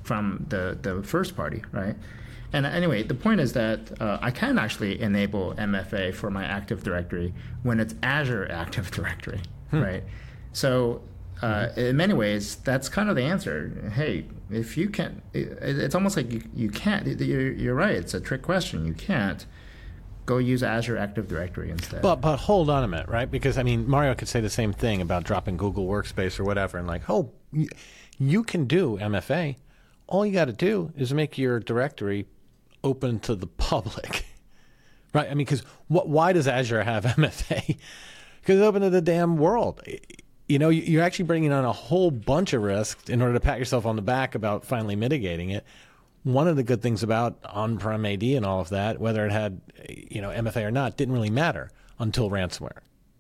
the first party, right? And anyway, the point is that I can actually enable MFA for my Active Directory when it's Azure Active Directory, right? So in many ways, that's kind of the answer. Hey, if you can't, it's almost like you can't. You're right. It's a trick question. You can't go use Azure Active Directory instead. But hold on a minute, right? Because I mean, Mario could say the same thing about dropping Google Workspace or whatever, and like, oh, you can do MFA. All you got to do is make your directory open to the public, right? I mean, because why does Azure have MFA? Because it's open to the damn world. You know, you're actually bringing on a whole bunch of risks in order to pat yourself on the back about finally mitigating it. One of the good things about on-prem AD and all of that, whether it had, MFA or not, didn't really matter until ransomware,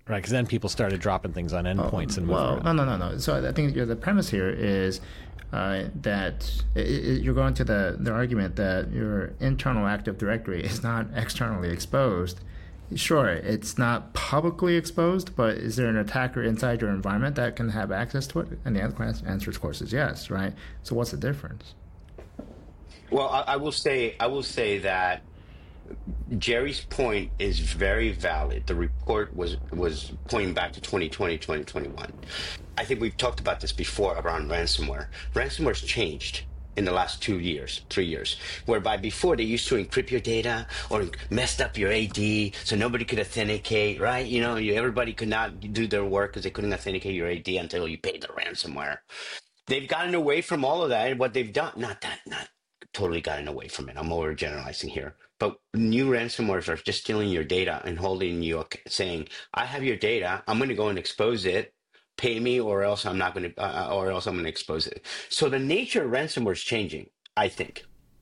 right? Because then people started dropping things on endpoints and well, no. So I think the premise here is that you're going to the argument that your internal Active Directory is not externally exposed. Sure, it's not publicly exposed, but is there an attacker inside your environment that can have access to it? And the answer, of course, is yes, right? So what's the difference? Well, I will say that Jerry's point is very valid. The report was pointing back to 2020, 2021. I think we've talked about this before around ransomware. Ransomware's changed in the last 2 years, 3 years, whereby before they used to encrypt your data or messed up your AD so nobody could authenticate, right? Everybody could not do their work because they couldn't authenticate your AD until you paid the ransomware. They've gotten away from all of that, and what they've done, not totally gotten away from it. I'm overgeneralizing here. But new ransomwares are just stealing your data and holding you, saying, I have your data, I'm going to go and expose it. Pay me, or else I'm not going to, or else I'm going to expose it. So the nature of ransomware is changing, I think.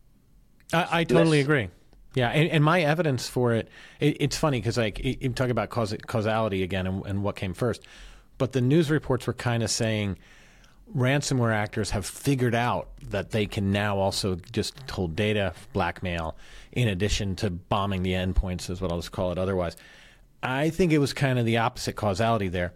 I totally agree. Yeah, and my evidence for it's funny because you talk about causality again and what came first, but the news reports were kind of saying ransomware actors have figured out that they can now also just hold data, blackmail, in addition to bombing the endpoints, is what I'll just call it otherwise. I think it was kind of the opposite causality there.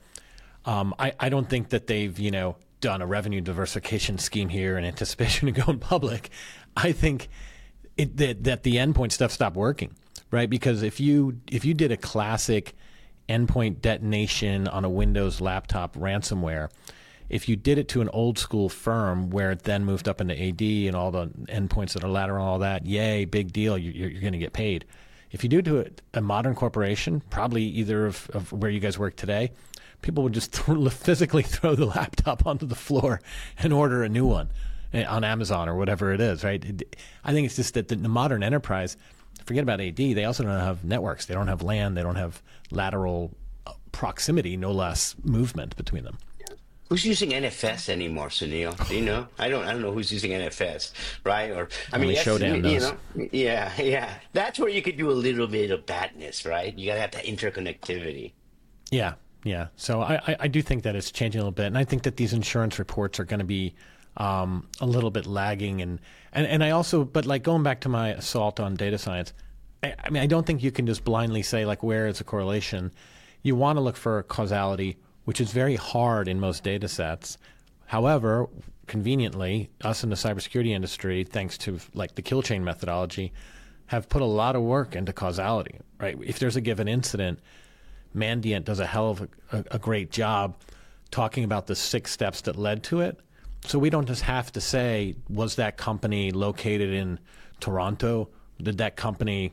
I don't think that they've, done a revenue diversification scheme here in anticipation of going public. I think that the endpoint stuff stopped working, right? Because if you did a classic endpoint detonation on a Windows laptop ransomware, if you did it to an old school firm where it then moved up into AD and all the endpoints that are lateral and all that, yay, big deal, you're going to get paid. If you do to a modern corporation, probably either of where you guys work today, people would just physically throw the laptop onto the floor and order a new one on Amazon or whatever it is, right? I think it's just that the modern enterprise, forget about AD, they also don't have networks. They don't have LAN. They don't have lateral proximity, no less, movement between them. Who's using NFS anymore, Sunil? Do you know? I don't know who's using NFS, right? Or Shodan does. Yeah. That's where you could do a little bit of badness, right? You gotta have that interconnectivity. Yeah. So I do think that it's changing a little bit, and I think that these insurance reports are going to be a little bit lagging, and I also, but like going back to my assault on data science, I mean, I don't think you can just blindly say like where is a correlation. You want to look for causality, which is very hard in most data sets. However, conveniently, us in the cybersecurity industry, thanks to like the kill chain methodology, have put a lot of work into causality, right? If there's a given incident, Mandiant does a hell of a great job talking about the 6 steps that led to it. So we don't just have to say, was that company located in Toronto? Did that company,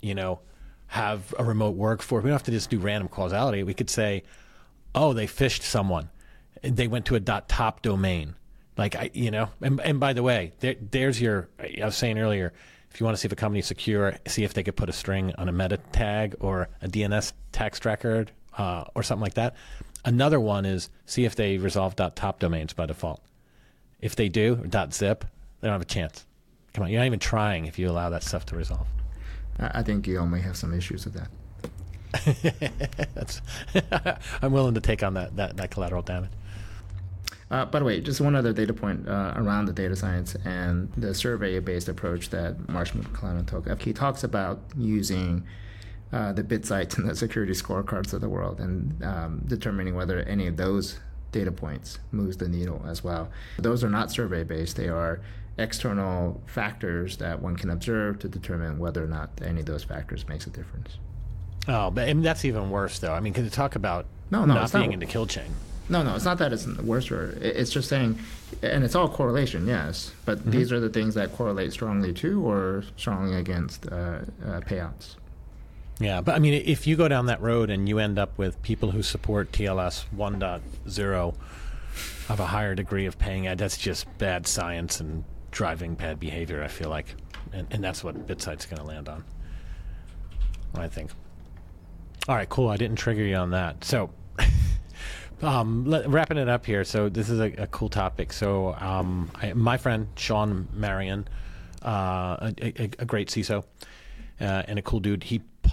have a remote workforce? We don't have to just do random causality. We could say, oh, they phished someone. They went to a .top domain. And by the way, there's your, I was saying earlier, if you want to see if a company is secure, see if they could put a string on a meta tag or a DNS text record or something like that. Another one is see if they resolve .top domains by default. If they do, or .zip, they don't have a chance. Come on, you're not even trying if you allow that stuff to resolve. I think you may have some issues with that. I'm willing to take on that collateral damage. By the way, just one other data point around the data science and the survey-based approach that Marshall McLennan took. He talks about using the BitSights and the security scorecards of the world and determining whether any of those data points moves the needle as well. Those are not survey-based. They are external factors that one can observe to determine whether or not any of those factors makes a difference. Oh, but that's even worse, though. I mean, can you talk about not being into kill chain? No, it's not that it's worse. It's just saying, and it's all correlation, yes, but these are the things that correlate strongly to or strongly against payouts. Yeah, but I mean, if you go down that road and you end up with people who support TLS 1.0 of a higher degree of paying, that's just bad science and driving bad behavior, I feel like. And that's what BitSight's going to land on, I think. All right, cool. I didn't trigger you on that. So wrapping it up here. So this is a cool topic. So my friend, Sean Marion, a great CISO and a cool dude, he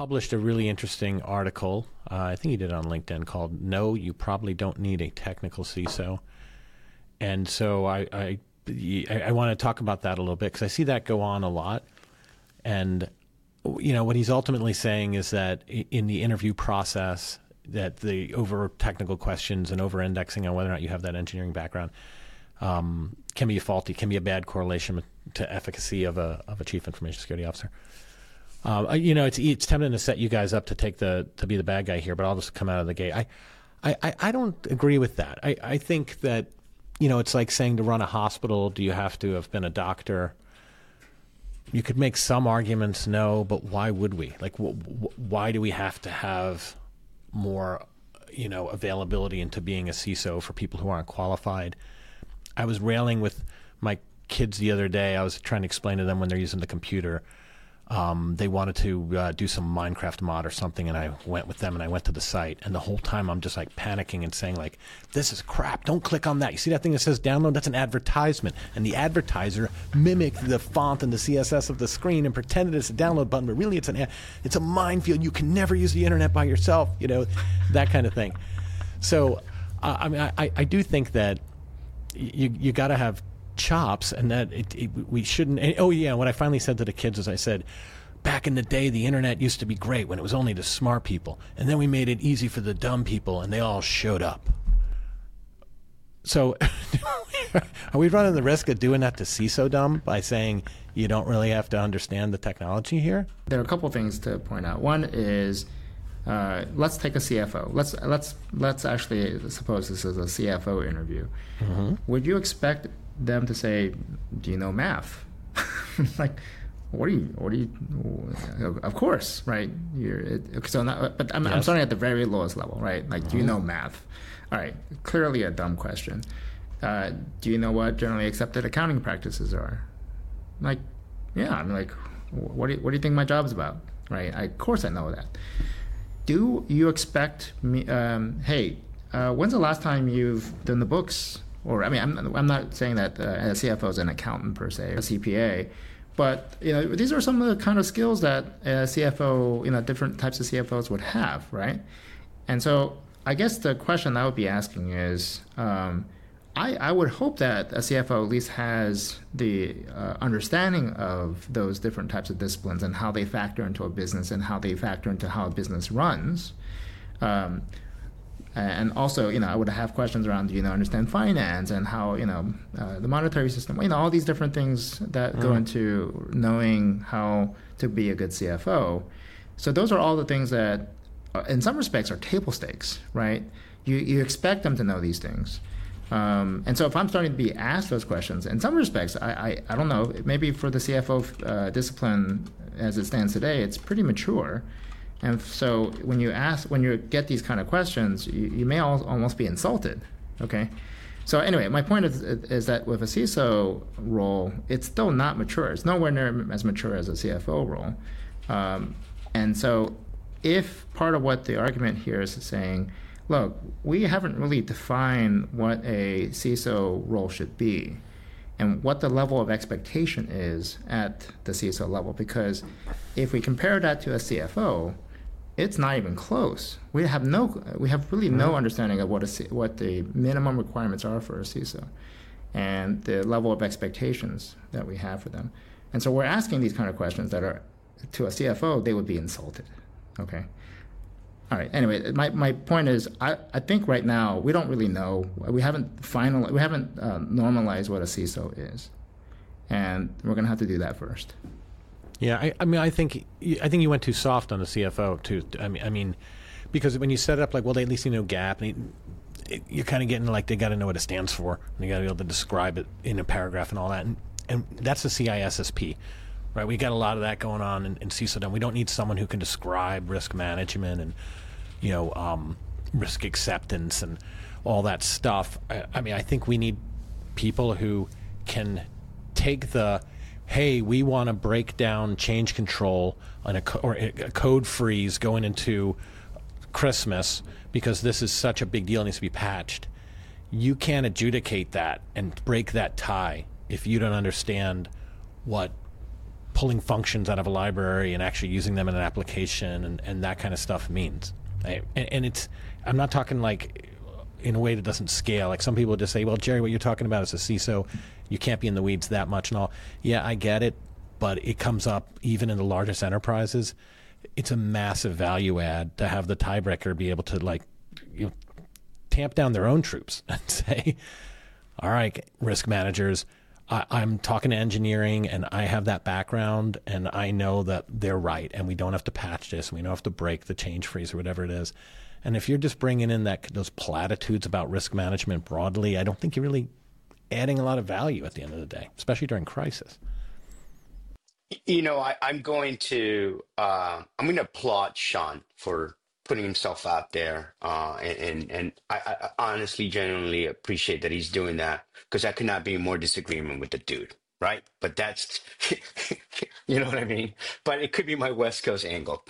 published a really interesting article. I think he did it on LinkedIn called "No, You Probably Don't Need a Technical CISO." And so I want to talk about that a little bit because I see that go on a lot. And, what he's ultimately saying is that in the interview process, that the over technical questions and over indexing on whether or not you have that engineering background can be faulty, can be a bad correlation to efficacy of a chief information security officer. It's tempting to set you guys up to be the bad guy here, but I'll just come out of the gate. I don't agree with that. I think that, it's like saying to run a hospital, do you have to have been a doctor? You could make some arguments, no, but why would we? Like, why do we have to have more, availability into being a CISO for people who aren't qualified? I was railing with my kids the other day. I was trying to explain to them when they're using the computer. They wanted to do some Minecraft mod or something, and I went with them, and I went to the site. And the whole time I'm just like panicking and saying like, this is crap. Don't click on that. You see that thing that says download? That's an advertisement. And the advertiser mimicked the font and the CSS of the screen and pretended it's a download button, but really it's a minefield. You can never use the internet by yourself, that kind of thing. So, I do think that you got to have chops, and that we shouldn't. What I finally said to the kids is I said, back in the day, the internet used to be great when it was only the smart people, and then we made it easy for the dumb people, and they all showed up. So are we running the risk of doing that to CISO dumb by saying you don't really have to understand the technology here? There are a couple things to point out. One is, let's take a CFO. Let's actually suppose this is a CFO interview. Mm-hmm. Would you expect them to say, do you know math? Like, what do you, of course, right? But I'm starting at the very lowest level, right? Like, do you know math? All right, clearly a dumb question. Do you know what generally accepted accounting practices are? Like, yeah, I'm like, what do you think my job's about, right? Of course I know that. Do you expect me, hey, when's the last time you've done the books? Or, I'm not saying that a CFO is an accountant per se, a CPA, but these are some of the kind of skills that a CFO, different types of CFOs would have, right? And so I guess the question I would be asking is, I would hope that a CFO at least has the understanding of those different types of disciplines and how they factor into a business and how they factor into how a business runs. And also, I would have questions around, understand finance and how, the monetary system, all these different things that go into knowing how to be a good CFO. So those are all the things that, in some respects, are table stakes, right? You expect them to know these things. And so if I'm starting to be asked those questions, in some respects, I don't know, maybe for the CFO discipline as it stands today, it's pretty mature. And so when you get these kind of questions, you may almost be insulted, okay? So anyway, my point is that with a CISO role, it's still not mature. It's nowhere near as mature as a CFO role. And so if part of what the argument here is saying, look, we haven't really defined what a CISO role should be and what the level of expectation is at the CISO level, because if we compare that to a CFO, it's not even close. We have really no understanding of what the minimum requirements are for a CISO and the level of expectations that we have for them. And so we're asking these kind of questions that are, to a CFO, they would be insulted, okay? All right, anyway, my point is, I think right now, we don't really know. We haven't normalized what a CISO is. And we're gonna have to do that first. Yeah, I think you went too soft on the CFO too. I mean, because when you set it up like, well, they at least know GAP, and you're kind of getting like they got to know what it stands for, and they got to be able to describe it in a paragraph and all that, and that's the CISSP, right? We got a lot of that going on in CISO. We don't need someone who can describe risk management and risk acceptance and all that stuff. I think we need people who can take the, hey, we want to break down change control on a code freeze going into Christmas because this is such a big deal, it needs to be patched. You can't adjudicate that and break that tie if you don't understand what pulling functions out of a library and actually using them in an application and that kind of stuff means. And it's, I'm not talking like in a way that doesn't scale. Like some people just say, well, Jerry, what you're talking about is a CISO. You can't be in the weeds that much and all. Yeah, I get it, but it comes up even in the largest enterprises. It's a massive value add to have the tiebreaker be able to like, tamp down their own troops and say, all right, risk managers, I'm talking to engineering and I have that background and I know that they're right and we don't have to patch this and we don't have to break the change freeze or whatever it is. And if you're just bringing in those platitudes about risk management broadly, I don't think you're really adding a lot of value at the end of the day, especially during crisis. I'm going to applaud Sean for putting himself out there, and I honestly, genuinely appreciate that he's doing that, because I could not be in more disagreement with the dude, right? But that's, you know what I mean? But it could be my West Coast angle.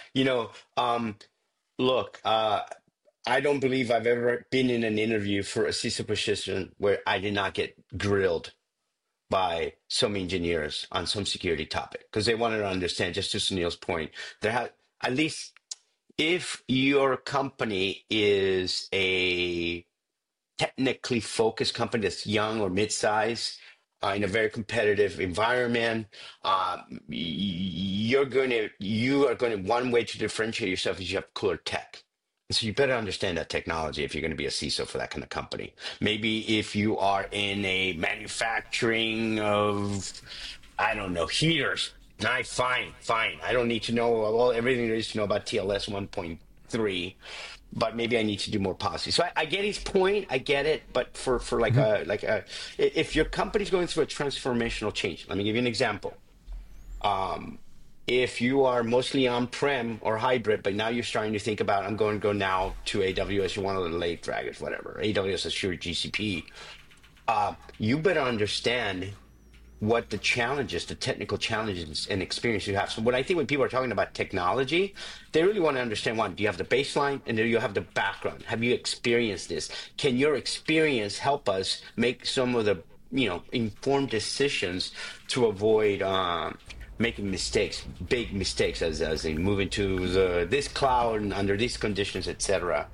Look, I don't believe I've ever been in an interview for a CISO position where I did not get grilled by some engineers on some security topic, because they wanted to understand, just to Sunil's point, at least if your company is a technically focused company that's young or mid-size, in a very competitive environment, you are going to, one way to differentiate yourself is you have cooler tech. So you better understand that technology if you're going to be a CISO for that kind of company. Maybe if you are in a manufacturing of, I don't know, heaters. Fine. I don't need to know everything there is to know about TLS 1.3, but maybe I need to do more policy. So I get his point. I get it. But for if your company's going through a transformational change, let me give you an example. If you are mostly on-prem or hybrid, but now you're starting to think about, I'm going to go now to AWS, you want to late dragons, whatever, AWS, Azure, GCP, you better understand what the challenges, the technical challenges and experience you have. So what I think when people are talking about technology, they really want to understand, one, do you have the baseline, and do you have the background? Have you experienced this? Can your experience help us make some of the, informed decisions to avoid making mistakes, big mistakes, as they move into this cloud and under these conditions, etc.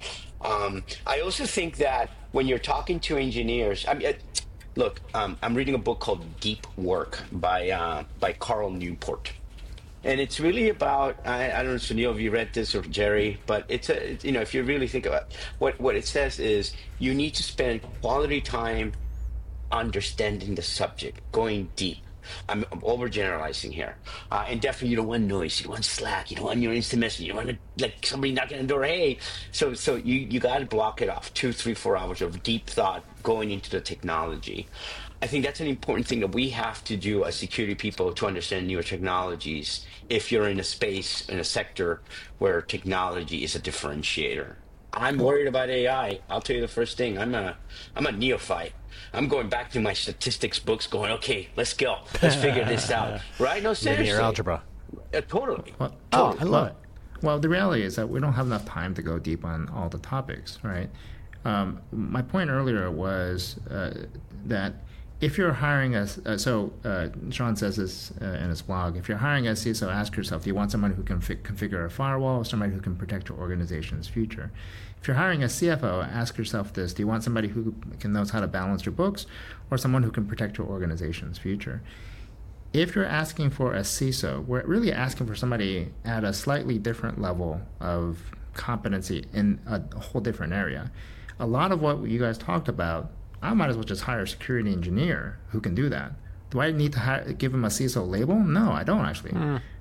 I also think that when you're talking to engineers, look, I'm reading a book called Deep Work by Carl Newport. And it's really about, I don't know, Sunil, if you read this, or Jerry, but if you really think about what it says is you need to spend quality time understanding the subject, going deep. I'm overgeneralizing here. And definitely you don't want noise, you don't want Slack, you don't want your instant message, you don't want like somebody knocking on the door, hey. So you got to block it off, 2, 3, 4 hours of deep thought going into the technology. I think that's an important thing that we have to do as security people, to understand newer technologies if you're in a space, in a sector where technology is a differentiator. I'm worried about AI. I'll tell you the first thing, I'm a neophyte. I'm going back to my statistics books going, okay, let's go. Let's figure this out. Right? No, seriously. Linear algebra. Totally. Well, I love it. Well, the reality is that we don't have enough time to go deep on all the topics, right? My point earlier was that if you're hiring Sean says this in his blog, if you're hiring a CISO, ask yourself, do you want someone who can configure a firewall, or somebody who can protect your organization's future? If you're hiring a CFO, ask yourself this, do you want somebody who knows how to balance your books, or someone who can protect your organization's future? If you're asking for a CISO, we're really asking for somebody at a slightly different level of competency in a whole different area. A lot of what you guys talked about, I might as well just hire a security engineer who can do that. Do I need to give him a CISO label? No, I don't actually.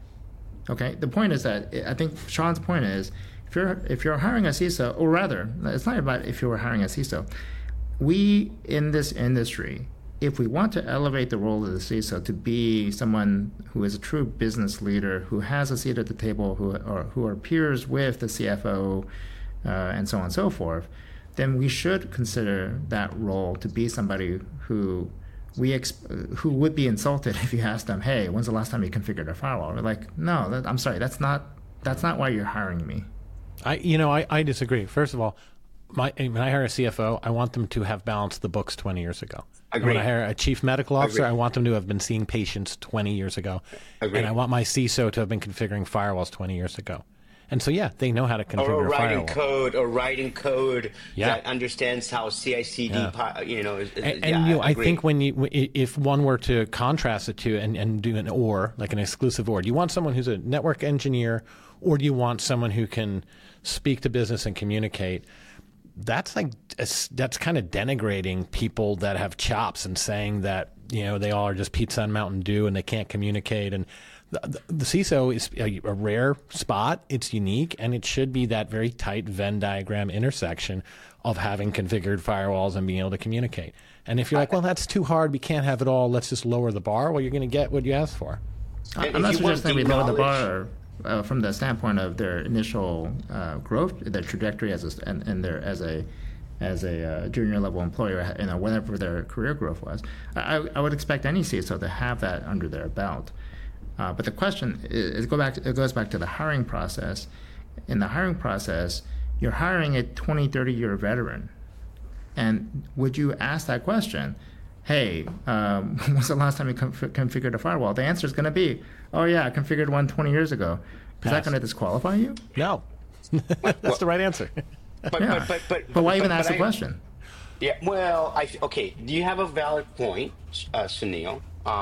Okay, the point is that, I think Sean's point is, if you're hiring a CISO, or rather, it's not about if you were hiring a CISO. We, in this industry, if we want to elevate the role of the CISO to be someone who is a true business leader, who has a seat at the table, who are peers with the CFO, and so on and so forth, then we should consider that role to be somebody who would be insulted if you asked them, hey, when's the last time you configured a firewall? We're like, no, I'm sorry, that's not why you're hiring me. I disagree. First of all, when I hire a CFO, I want them to have balanced the books 20 years ago. When I hire a chief medical officer, Agreed. I want them to have been seeing patients 20 years ago. Agreed. And I want my CISO to have been configuring firewalls 20 years ago. And so, yeah, they know how to configure or a firewall. writing code Yeah. that understands how CI/CD, I think if one were to contrast the two and do like an exclusive or, do you want someone who's a network engineer, or do you want someone who can speak to business and communicate? That's kind of denigrating people that have chops and saying that they all are just pizza and Mountain Dew and they can't communicate. And the CISO is a rare spot. It's unique, and it should be that very tight Venn diagram intersection of having configured firewalls and being able to communicate. And if you're like, well, that's too hard, we can't have it all, let's just lower the bar, well, you're going to get what you asked for. I'm not suggesting we lower the bar from the standpoint of their initial growth, their trajectory as a junior level employer, whatever their career growth was. I would expect any CISO to have that under their belt. But the question is, it goes back to the hiring process. In the hiring process, you're hiring a 20, 30-year veteran. And would you ask that question, hey, when's the last time you configured a firewall? The answer is going to be, oh, yeah, I configured one 20 years ago. Is that going to disqualify you? No. That's the right answer. But why even ask the question? Yeah, well, you have a valid point, Sunil.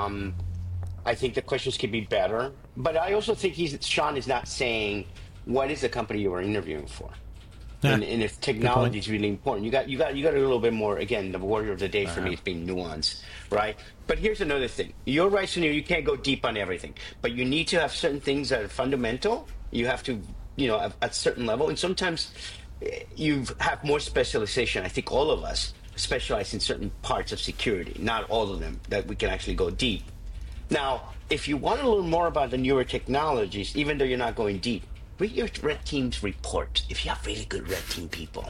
I think the questions could be better, but I also think Sean is not saying what is the company you are interviewing for, and if technology is really important. You got a little bit more. Again, the warrior of the day for me is being nuanced, right? But here's another thing. You're right, Sunil. You can't go deep on everything, but you need to have certain things that are fundamental. You have to, at a certain level, and sometimes you have more specialization. I think all of us specialize in certain parts of security, not all of them that we can actually go deep. Now, if you want to learn more about the newer technologies, even though you're not going deep, read your red team's report. If you have really good red team people,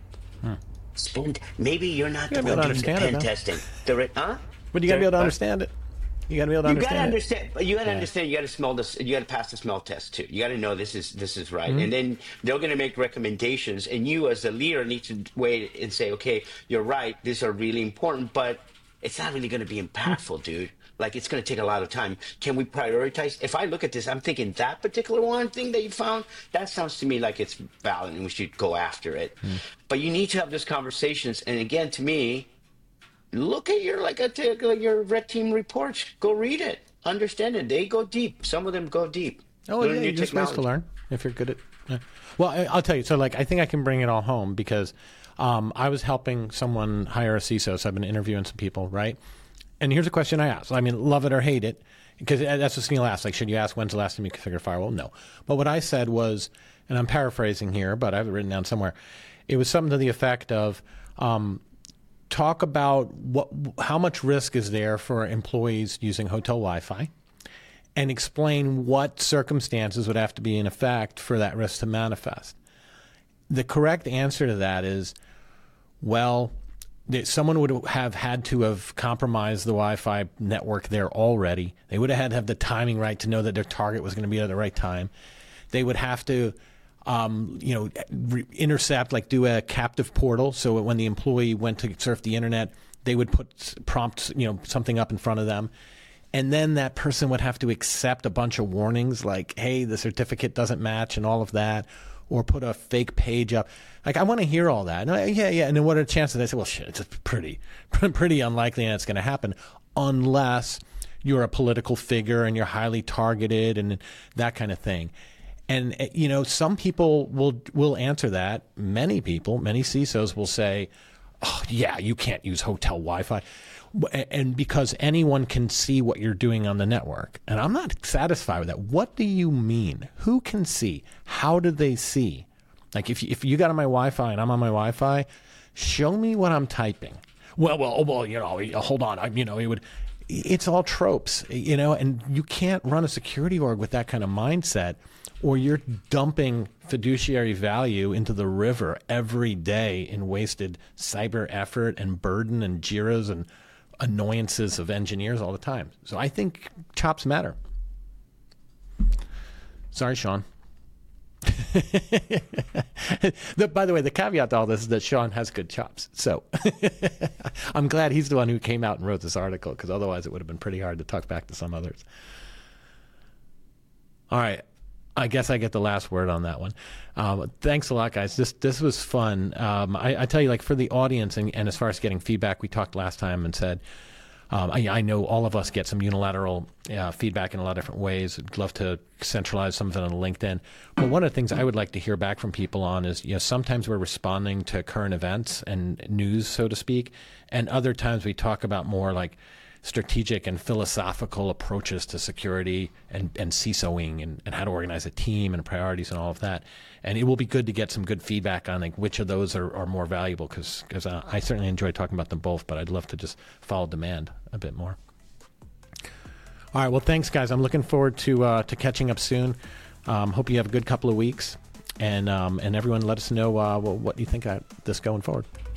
maybe you're not the one doing the pen testing. But you got to be able to understand it. You got to be able to understand it. You got to understand. You got to smell this. You got to pass the smell test too. You got to know this is right. And then they're going to make recommendations, and you as a leader need to wait and say, okay, you're right. These are really important, but it's not really going to be impactful, dude. Like, it's going to take a lot of time. Can we prioritize? If I look at this, I'm thinking that particular thing that you found, that sounds to me like it's valid and we should go after it. But you need to have those conversations. And again, to me, look at your red team reports. Go read it. Understand it. They go deep. Some of them go deep. Oh, yeah, you just ways to learn if you're good at Well, I'll tell you. So, I think I can bring it all home because I was helping someone hire a CISO, so I've been interviewing some people, right? And here's a question I asked. Love it or hate it, because that's what Sunil asked. Should you ask when's the last time you configured a firewall? No. But what I said was, and I'm paraphrasing here, but I have it written down somewhere. It was something to the effect of, talk about how much risk is there for employees using hotel Wi-Fi, and explain what circumstances would have to be in effect for that risk to manifest. The correct answer to that is, someone would have had to have compromised the Wi-Fi network there already. They would have had to have the timing right to know that their target was going to be at the right time. They would have to, intercept, do a captive portal, so when the employee went to surf the internet, they would prompt something up in front of them. And then that person would have to accept a bunch of warnings like, hey, the certificate doesn't match and all of that, or put a fake page up. I want to hear all that. Yeah. And then what are the chances? I say, well, shit, it's pretty unlikely and it's going to happen unless you're a political figure and you're highly targeted and that kind of thing. And, some people will answer that. Many people, many CISOs will say, oh, yeah, you can't use hotel Wi-Fi. And because anyone can see what you're doing on the network. And I'm not satisfied with that. What do you mean? Who can see? How do they see? If you got on my Wi-Fi and I'm on my Wi-Fi, show me what I'm typing. Well, hold on. It's all tropes, and you can't run a security org with that kind of mindset, or you're dumping fiduciary value into the river every day in wasted cyber effort and burden and JIRAs and annoyances of engineers all the time. So I think chops matter. Sorry, Sean. By the way, the caveat to all this is that Sean has good chops. So I'm glad he's the one who came out and wrote this article, because otherwise it would have been pretty hard to talk back to some others. All right. I guess I get the last word on that one. Thanks a lot, guys. This was fun. I tell you, like, for the audience and as far as getting feedback, we talked last time and said, I know all of us get some unilateral feedback in a lot of different ways. I'd love to centralize some of it on LinkedIn. But one of the things I would like to hear back from people on is, sometimes we're responding to current events and news, so to speak, and other times we talk about more like strategic and philosophical approaches to security and CISOing and how to organize a team and priorities and all of that. And it will be good to get some good feedback on like which of those are more valuable, because I certainly enjoy talking about them both, but I'd love to just follow demand a bit more. All right, well, thanks, guys. I'm looking forward to catching up soon. Hope you have a good couple of weeks, and everyone let us know what you think of this going forward.